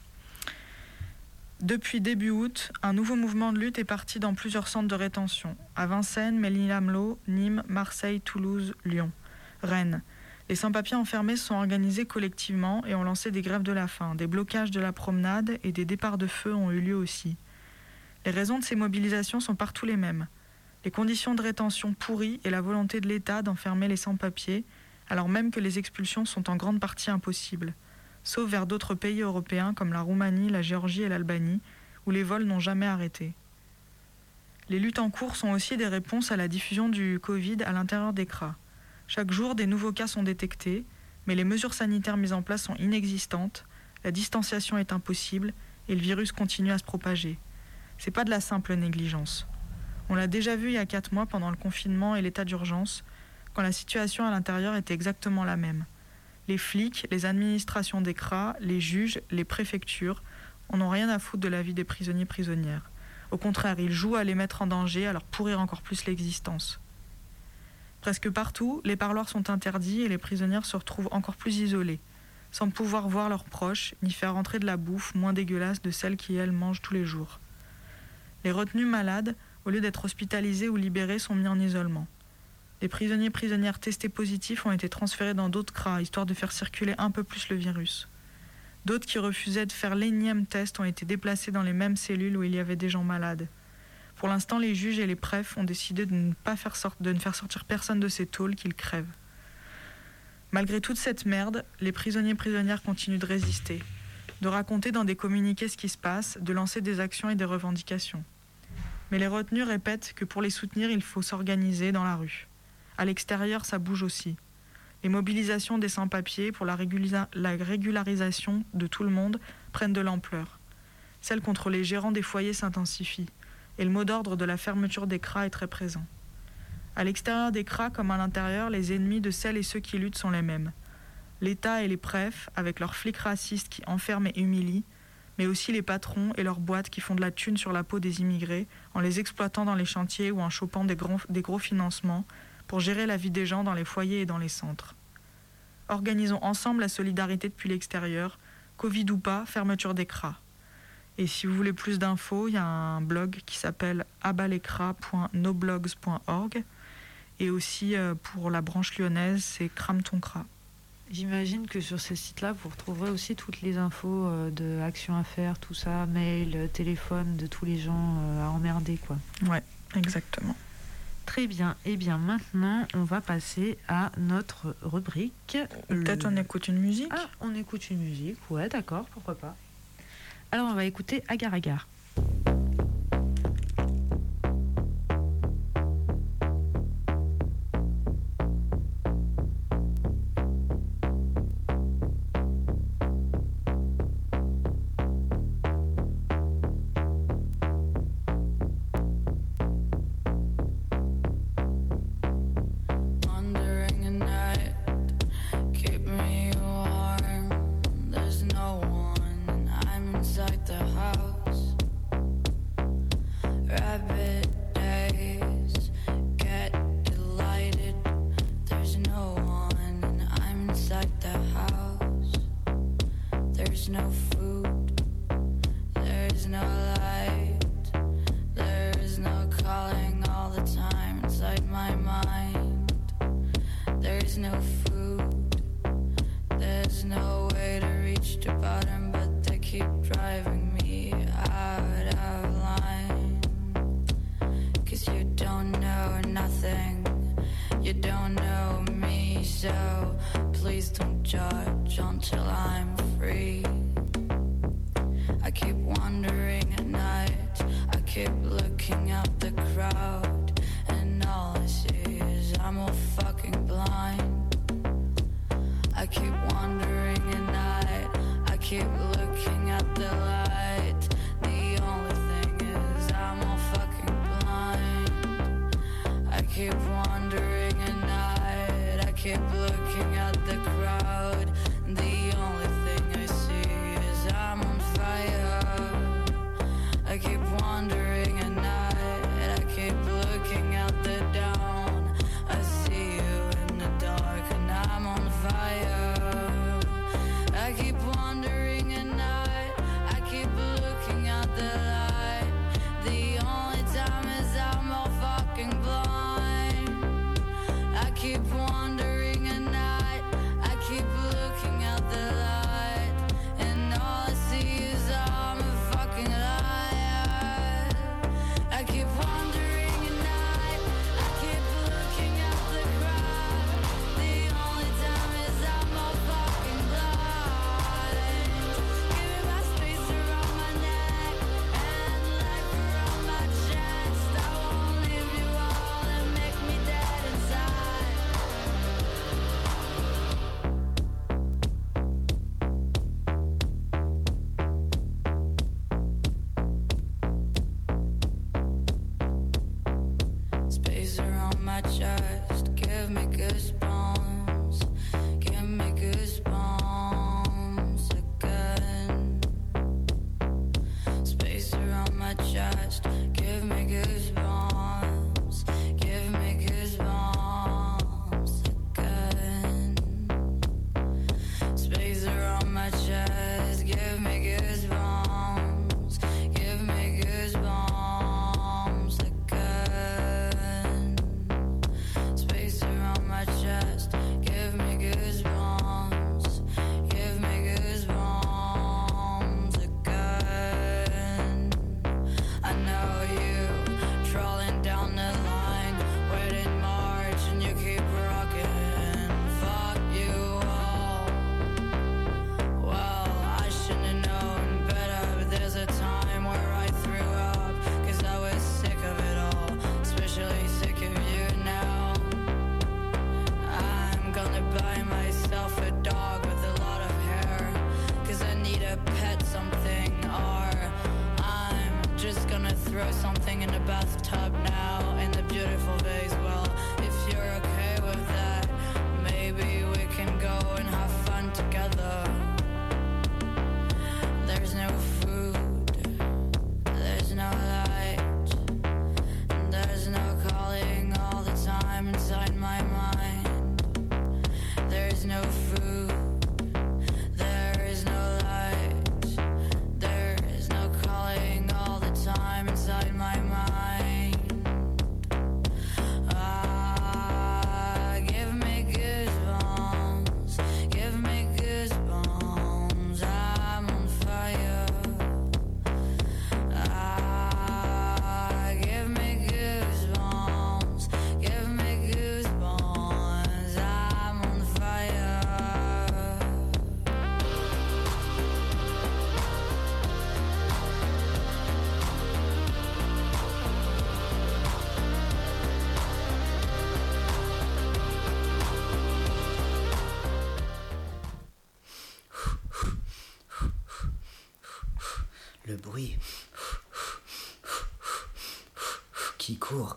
Depuis début août, un nouveau mouvement de lutte est parti dans plusieurs centres de rétention. À Vincennes, Ménil-Amelot, Nîmes, Marseille, Toulouse, Lyon, Rennes. Les sans-papiers enfermés se sont organisés collectivement et ont lancé des grèves de la faim. Des blocages de la promenade et des départs de feu ont eu lieu aussi. Les raisons de ces mobilisations sont partout les mêmes. Les conditions de rétention pourries et la volonté de l'État d'enfermer les sans-papiers, alors même que les expulsions sont en grande partie impossibles, sauf vers d'autres pays européens comme la Roumanie, la Géorgie et l'Albanie, où les vols n'ont jamais arrêté. Les luttes en cours sont aussi des réponses à la diffusion du Covid à l'intérieur des CRA. Chaque jour, des nouveaux cas sont détectés, mais les mesures sanitaires mises en place sont inexistantes, la distanciation est impossible et le virus continue à se propager. C'est pas de la simple négligence. On l'a déjà vu il y a 4 mois pendant le confinement et l'état d'urgence, quand la situation à l'intérieur était exactement la même. Les flics, les administrations des CRA, les juges, les préfectures en ont rien à foutre de la vie des prisonniers-prisonnières. Au contraire, ils jouent à les mettre en danger, à leur pourrir encore plus l'existence. Presque partout, les parloirs sont interdits et les prisonnières se retrouvent encore plus isolées, sans pouvoir voir leurs proches, ni faire entrer de la bouffe moins dégueulasse de celle qui, elles, mangent tous les jours. Les retenus malades, au lieu d'être hospitalisés ou libérés, sont mis en isolement. Les prisonniers-prisonnières testés positifs ont été transférés dans d'autres CRA, histoire de faire circuler un peu plus le virus. D'autres qui refusaient de faire l'énième test ont été déplacés dans les mêmes cellules où il y avait des gens malades. Pour l'instant, les juges et les préfets ont décidé de ne faire sortir personne de ces tôles, qu'ils crèvent. Malgré toute cette merde, les prisonniers-prisonnières continuent de résister, de raconter dans des communiqués ce qui se passe, de lancer des actions et des revendications. Mais les retenus répètent que pour les soutenir, il faut s'organiser dans la rue. À l'extérieur, ça bouge aussi. Les mobilisations des sans-papiers pour la régularisation de tout le monde prennent de l'ampleur. Celle contre les gérants des foyers s'intensifie, et le mot d'ordre de la fermeture des CRA est très présent. À l'extérieur des CRA comme à l'intérieur, les ennemis de celles et ceux qui luttent sont les mêmes. L'État et les préfets, avec leurs flics racistes qui enferment et humilient, mais aussi les patrons et leurs boîtes qui font de la thune sur la peau des immigrés en les exploitant dans les chantiers ou en chopant des gros financements pour gérer la vie des gens dans les foyers et dans les centres. Organisons ensemble la solidarité depuis l'extérieur, Covid ou pas, fermeture des CRA. Et si vous voulez plus d'infos, il y a un blog qui s'appelle abalecra.noblogs.org et aussi pour la branche lyonnaise, c'est Crame ton CRA. J'imagine que sur ce site-là, vous retrouverez aussi toutes les infos de actions à faire, tout ça, mail, téléphone, de tous les gens à emmerder, quoi. Ouais, exactement. Très bien. Et bien maintenant, on va passer à notre rubrique. Peut-être on écoute une musique. Ah, on écoute une musique. Ouais, d'accord, pourquoi pas. Alors, on va écouter Agar Agar. Looking out the crowd, and all I keep looking at the light. The only thing is I'm all fucking blind. I keep wandering at night. I keep looking at the crowd. The only thing I see is I'm on fire. I keep wandering at night. I keep looking at the dawn. I see you in the dark and I'm on fire. I keep wandering at night. I keep looking at the light. The only time is I'm all fucking blind. I keep wandering at night. I keep looking at the light. And all I see is I'm a fucking liar. I keep wandering at night. I keep looking at the crowd. The only time is I'm all fucking blind. Giving my space around my neck and life around my chest. I won't leave you all and make me dead inside. Space around my chest, give me goosebumps, give me goosebumps again. Space around my chest, give me goosebumps, give me goosebumps again. Space around my chest, give me goosebumps, give me goosebumps again. Space around my chest, give me goosebumps, give me goosebumps again. I know you crawling down the line, waiting March, and you keep rocking. Fuck you all. Well, I shouldn't have known better, but there's a time where I threw up, 'cause I was sick of it all, especially sick of you now. I'm gonna buy myself a dog with a lot of hair, 'cause I need a pet something, or I'm just gonna throw something in the bathtub now, in the beautiful vase. Well, if you're okay with that, maybe we can go and have fun together. There's no food, there's no light, there's no calling all the time inside my mind. There's no food, there is no light, there is no calling all the time inside my mind. Give me goosebumps, give me goosebumps, I'm on fire. Give me goosebumps, give me goosebumps, I'm on fire. Le bruit qui court.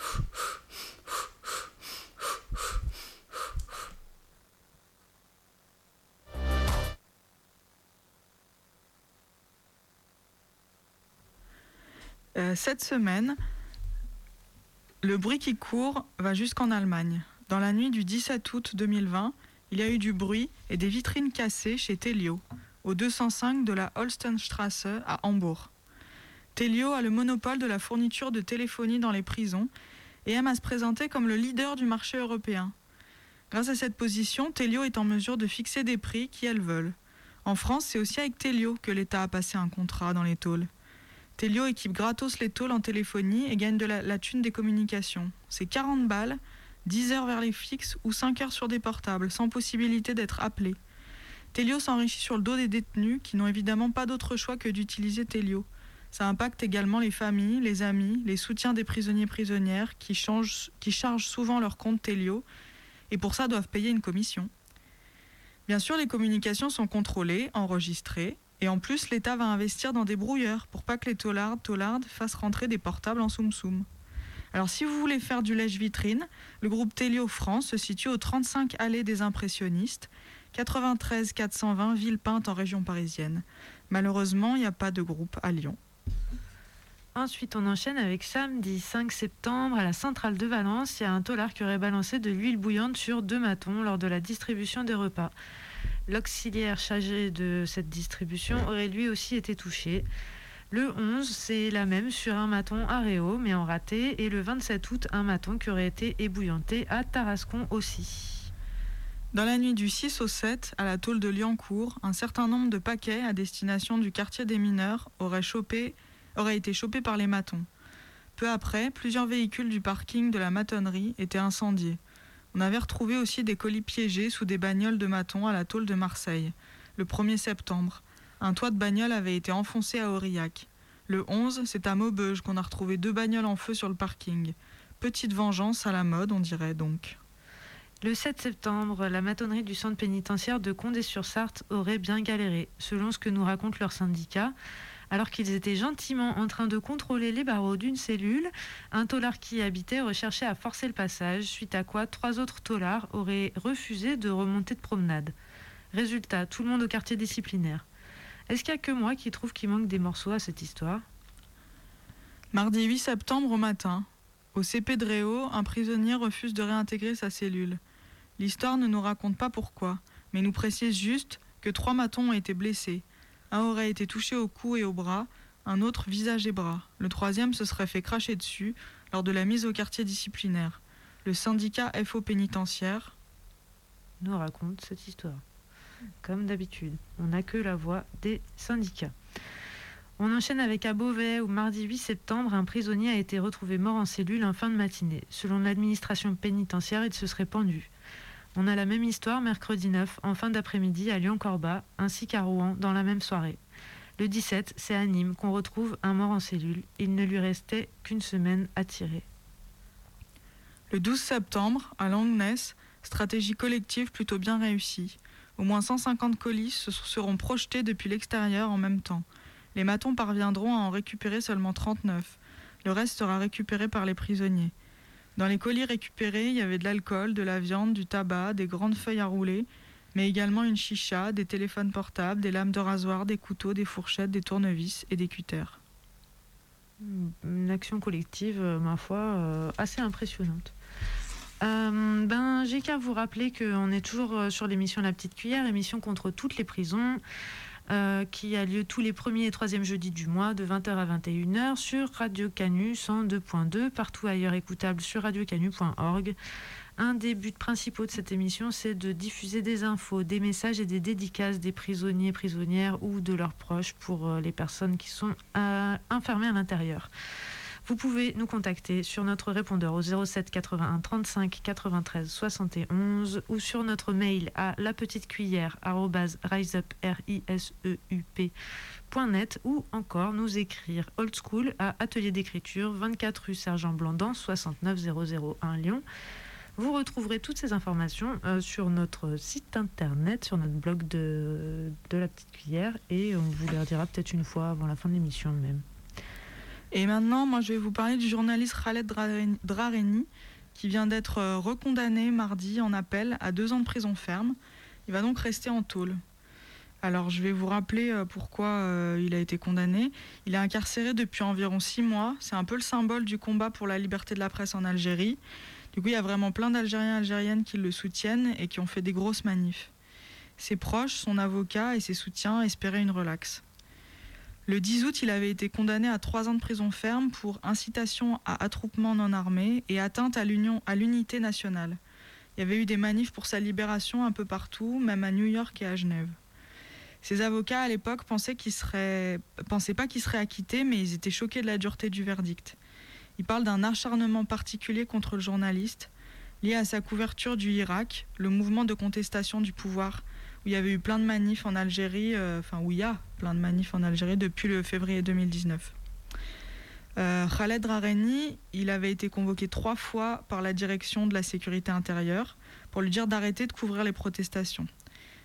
Cette semaine, le bruit qui court va jusqu'en Allemagne. Dans la nuit du 17 août 2020, il y a eu du bruit et des vitrines cassées chez Telio, au 205 de la Holstenstrasse à Hambourg. Telio a le monopole de la fourniture de téléphonie dans les prisons et aime à se présenter comme le leader du marché européen. Grâce à cette position, Telio est en mesure de fixer des prix qui elles veulent. En France, c'est aussi avec Telio que l'État a passé un contrat dans les tôles. Telio équipe gratos les tôles en téléphonie et gagne de la thune des communications. C'est 40 balles, 10 heures vers les fixes ou 5 heures sur des portables, sans possibilité d'être appelé. Telio s'enrichit sur le dos des détenus qui n'ont évidemment pas d'autre choix que d'utiliser Telio. Ça impacte également les familles, les amis, les soutiens des prisonniers-prisonnières qui chargent souvent leur compte Telio et pour ça doivent payer une commission. Bien sûr, les communications sont contrôlées, enregistrées, et en plus, l'État va investir dans des brouilleurs pour pas que les taulardes fassent rentrer des portables en soum-soum. Alors si vous voulez faire du lèche-vitrine, le groupe Télio France se situe au 35 allée des Impressionnistes, 93 420 Villepinte en région parisienne. Malheureusement, il n'y a pas de groupe à Lyon. Ensuite, on enchaîne avec samedi 5 septembre à la centrale de Valence. Il y a un taulard qui aurait balancé de l'huile bouillante sur 2 matons lors de la distribution des repas. L'auxiliaire chargé de cette distribution aurait lui aussi été touché. Le 11, c'est la même sur un maton à Réau, mais en raté. Et le 27 août, un maton qui aurait été ébouillanté à Tarascon aussi. Dans la nuit du 6 au 7, à la tôle de Liancourt, un certain nombre de paquets à destination du quartier des mineurs auraient été chopés par les matons. Peu après, plusieurs véhicules du parking de la matonnerie étaient incendiés. On avait retrouvé aussi des colis piégés sous des bagnoles de matons à la tôle de Marseille. Le 1er septembre, un toit de bagnole avait été enfoncé à Aurillac. Le 11, c'est à Maubeuge qu'on a retrouvé 2 bagnoles en feu sur le parking. Petite vengeance à la mode, on dirait donc. Le 7 septembre, la matonnerie du centre pénitentiaire de Condé-sur-Sarthe aurait bien galéré, selon ce que nous raconte leur syndicat. Alors qu'ils étaient gentiment en train de contrôler les barreaux d'une cellule, un taulard qui y habitait aurait cherché à forcer le passage, suite à quoi 3 autres taulards auraient refusé de remonter de promenade. Résultat, tout le monde au quartier disciplinaire. Est-ce qu'il n'y a que moi qui trouve qu'il manque des morceaux à cette histoire ? Mardi 8 septembre au matin, au CP de Réau, un prisonnier refuse de réintégrer sa cellule. L'histoire ne nous raconte pas pourquoi, mais nous précise juste que 3 matons ont été blessés. Un aurait été touché au cou et au bras, un autre visage et bras. Le 3e se serait fait cracher dessus lors de la mise au quartier disciplinaire. Le syndicat FO pénitentiaire nous raconte cette histoire. Comme d'habitude, on n'a que la voix des syndicats. On enchaîne avec à Beauvais où mardi 8 septembre, un prisonnier a été retrouvé mort en cellule en fin de matinée. Selon l'administration pénitentiaire, il se serait pendu. On a la même histoire mercredi 9, en fin d'après-midi, à Lyon-Corba, ainsi qu'à Rouen, dans la même soirée. Le 17, c'est à Nîmes qu'on retrouve un mort en cellule. Il ne lui restait qu'une semaine à tirer. Le 12 septembre, à Langness, stratégie collective plutôt bien réussie. Au moins 150 colis seront projetés depuis l'extérieur en même temps. Les matons parviendront à en récupérer seulement 39. Le reste sera récupéré par les prisonniers. Dans les colis récupérés, il y avait de l'alcool, de la viande, du tabac, des grandes feuilles à rouler, mais également une chicha, des téléphones portables, des lames de rasoir, des couteaux, des fourchettes, des tournevis et des cutters. Une action collective, ma foi, assez impressionnante. J'ai qu'à vous rappeler qu'on est toujours sur l'émission La Petite Cuillère, émission contre toutes les prisons, qui a lieu tous les 1er et 3e jeudis du mois de 20h à 21h sur Radio Canu 102.2, partout ailleurs écoutable sur radiocanu.org. Un des buts principaux de cette émission, c'est de diffuser des infos, des messages et des dédicaces des prisonniers, prisonnières ou de leurs proches pour les personnes qui sont enfermées à l'intérieur. Vous pouvez nous contacter sur notre répondeur au 07 81 35 93 71 ou sur notre mail à lapetitecuillère@riseup.net ou encore nous écrire old school à Atelier d'écriture 24 rue Sergent Blandan 69 001 Lyon. Vous retrouverez toutes ces informations sur notre site internet, sur notre blog de la Petite Cuillère et on vous les redira peut-être une fois avant la fin de l'émission même. Et maintenant, moi, je vais vous parler du journaliste Khaled Drareni, qui vient d'être recondamné mardi en appel à 2 ans de prison ferme. Il va donc rester en tôle. Alors, je vais vous rappeler pourquoi il a été condamné. Il est incarcéré depuis environ 6 mois. C'est un peu le symbole du combat pour la liberté de la presse en Algérie. Du coup, il y a vraiment plein d'Algériens et Algériennes qui le soutiennent et qui ont fait des grosses manifs. Ses proches, son avocat et ses soutiens espéraient une relaxe. Le 10 août, il avait été condamné à 3 ans de prison ferme pour incitation à attroupement non armé et atteinte à l'unité nationale. Il y avait eu des manifs pour sa libération un peu partout, même à New York et à Genève. Ses avocats, à l'époque, pensaient pas qu'il serait acquitté, mais ils étaient choqués de la dureté du verdict. Ils parlent d'un acharnement particulier contre le journaliste, lié à sa couverture du Irak, le mouvement de contestation du pouvoir, où il y avait eu plein de manifs en Algérie, où il y a plein de manifs en Algérie depuis le février 2019. Khaled Drareni, il avait été convoqué 3 fois par la direction de la sécurité intérieure pour lui dire d'arrêter de couvrir les protestations.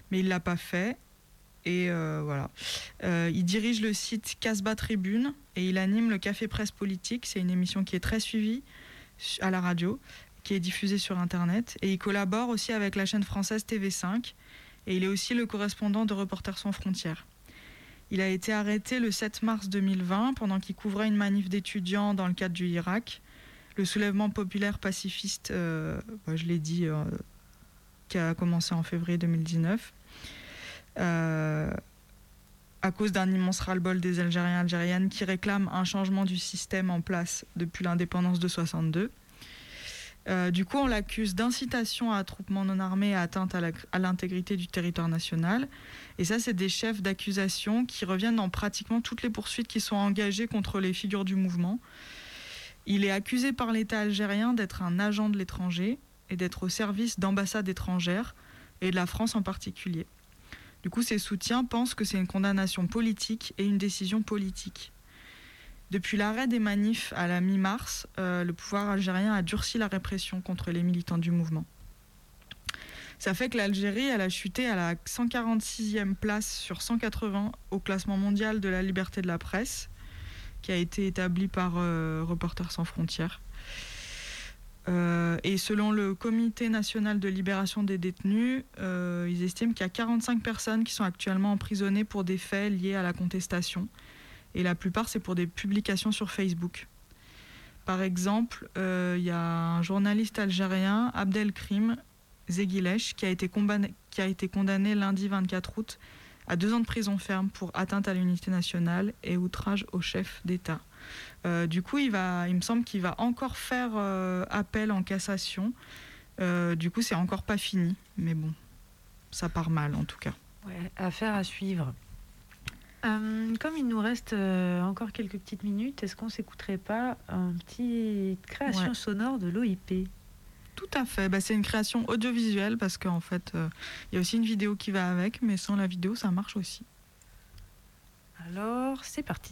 mais il ne l'a pas fait. Et voilà. Il dirige le site Casbah Tribune et il anime le Café Presse Politique. C'est une émission qui est très suivie à la radio, qui est diffusée sur Internet. Et il collabore aussi avec la chaîne française TV5. Et il est aussi le correspondant de Reporters sans frontières. Il a été arrêté le 7 mars 2020 pendant qu'il couvrait une manif d'étudiants dans le cadre du Irak. Le soulèvement populaire pacifiste, je l'ai dit, qui a commencé en février 2019. À cause d'un immense ras-le-bol des Algériens et Algériennes qui réclament un changement du système en place depuis l'indépendance de 62. Du coup, on l'accuse d'incitation à attroupement non armé et à atteinte à l'intégrité du territoire national. Et ça, c'est des chefs d'accusation qui reviennent dans pratiquement toutes les poursuites qui sont engagées contre les figures du mouvement. Il est accusé par l'État algérien d'être un agent de l'étranger et d'être au service d'ambassades étrangères et de la France en particulier. Du coup, ses soutiens pensent que c'est une condamnation politique et une décision politique. Depuis l'arrêt des manifs à la mi-mars, le pouvoir algérien a durci la répression contre les militants du mouvement. Ça fait que l'Algérie, elle a chuté à la 146e place sur 180 au classement mondial de la liberté de la presse, qui a été établi par Reporters sans frontières. Et selon le Comité national de libération des détenus, ils estiment qu'il y a 45 personnes qui sont actuellement emprisonnées pour des faits liés à la contestation. Et la plupart, c'est pour des publications sur Facebook. Par exemple, il y a un journaliste algérien, Abdelkrim Zeguilesh, qui a été condamné lundi 24 août à 2 ans de prison ferme pour atteinte à l'unité nationale et outrage au chef d'État. Du coup, il me semble qu'il va encore faire appel en cassation. Du coup, c'est encore pas fini. Mais bon, ça part mal en tout cas. Ouais, affaire à suivre. Comme il nous reste encore quelques petites minutes, est-ce qu'on s'écouterait pas une petite création sonore de l'OIP ? Tout à fait. C'est une création audiovisuelle parce qu'en fait, il y a aussi une vidéo qui va avec, mais sans la vidéo, ça marche aussi. Alors, c'est parti.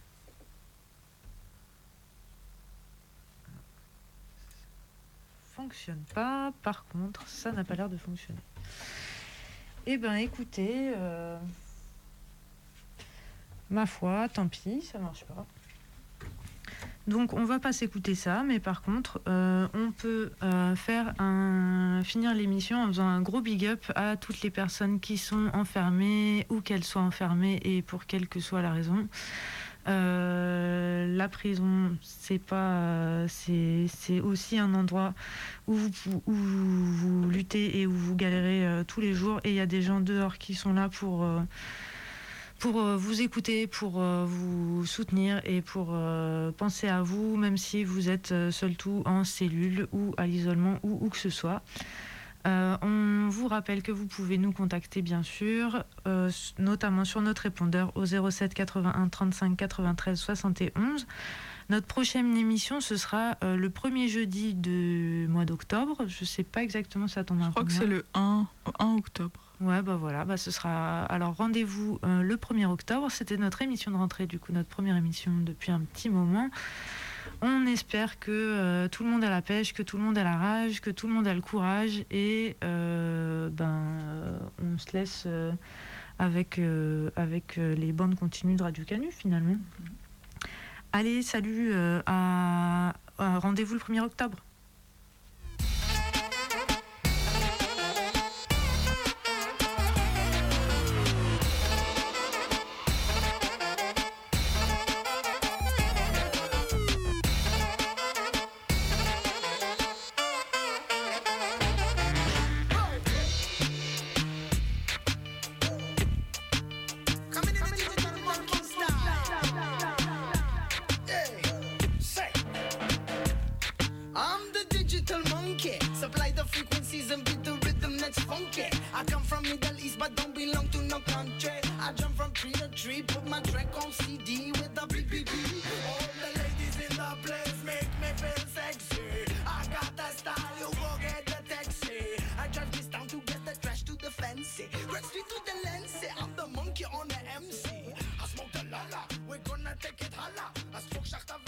Fonctionne pas, par contre, ça n'a pas l'air de fonctionner. Eh ben, écoutez, ma foi, tant pis, ça marche pas. Donc on va pas s'écouter ça, mais par contre on peut finir l'émission en faisant un gros big up à toutes les personnes qui sont enfermées ou qu'elles soient enfermées et pour quelle que soit la raison. La prison, c'est aussi un endroit où vous luttez et où vous galérez tous les jours, et il y a des gens dehors qui sont là pour vous écouter, pour vous soutenir et pour penser à vous, même si vous êtes seul tout en cellule ou à l'isolement ou où que ce soit. On vous rappelle que vous pouvez nous contacter bien sûr, notamment sur notre répondeur au 07 81 35 93 71. Notre prochaine émission, ce sera le premier jeudi du mois d'octobre. Je ne sais pas exactement, ça tombe un peu. Je crois que c'est le 1 octobre. Ouais, voilà, ce sera... Alors, rendez-vous le 1er octobre. C'était notre émission de rentrée, du coup, notre première émission depuis un petit moment. On espère que tout le monde a la pêche, que tout le monde a la rage, que tout le monde a le courage. Et on se laisse avec les bandes continues de Radio Canu, finalement. Allez, salut, rendez-vous le 1er octobre. We're gonna take it holla. I smoke shakta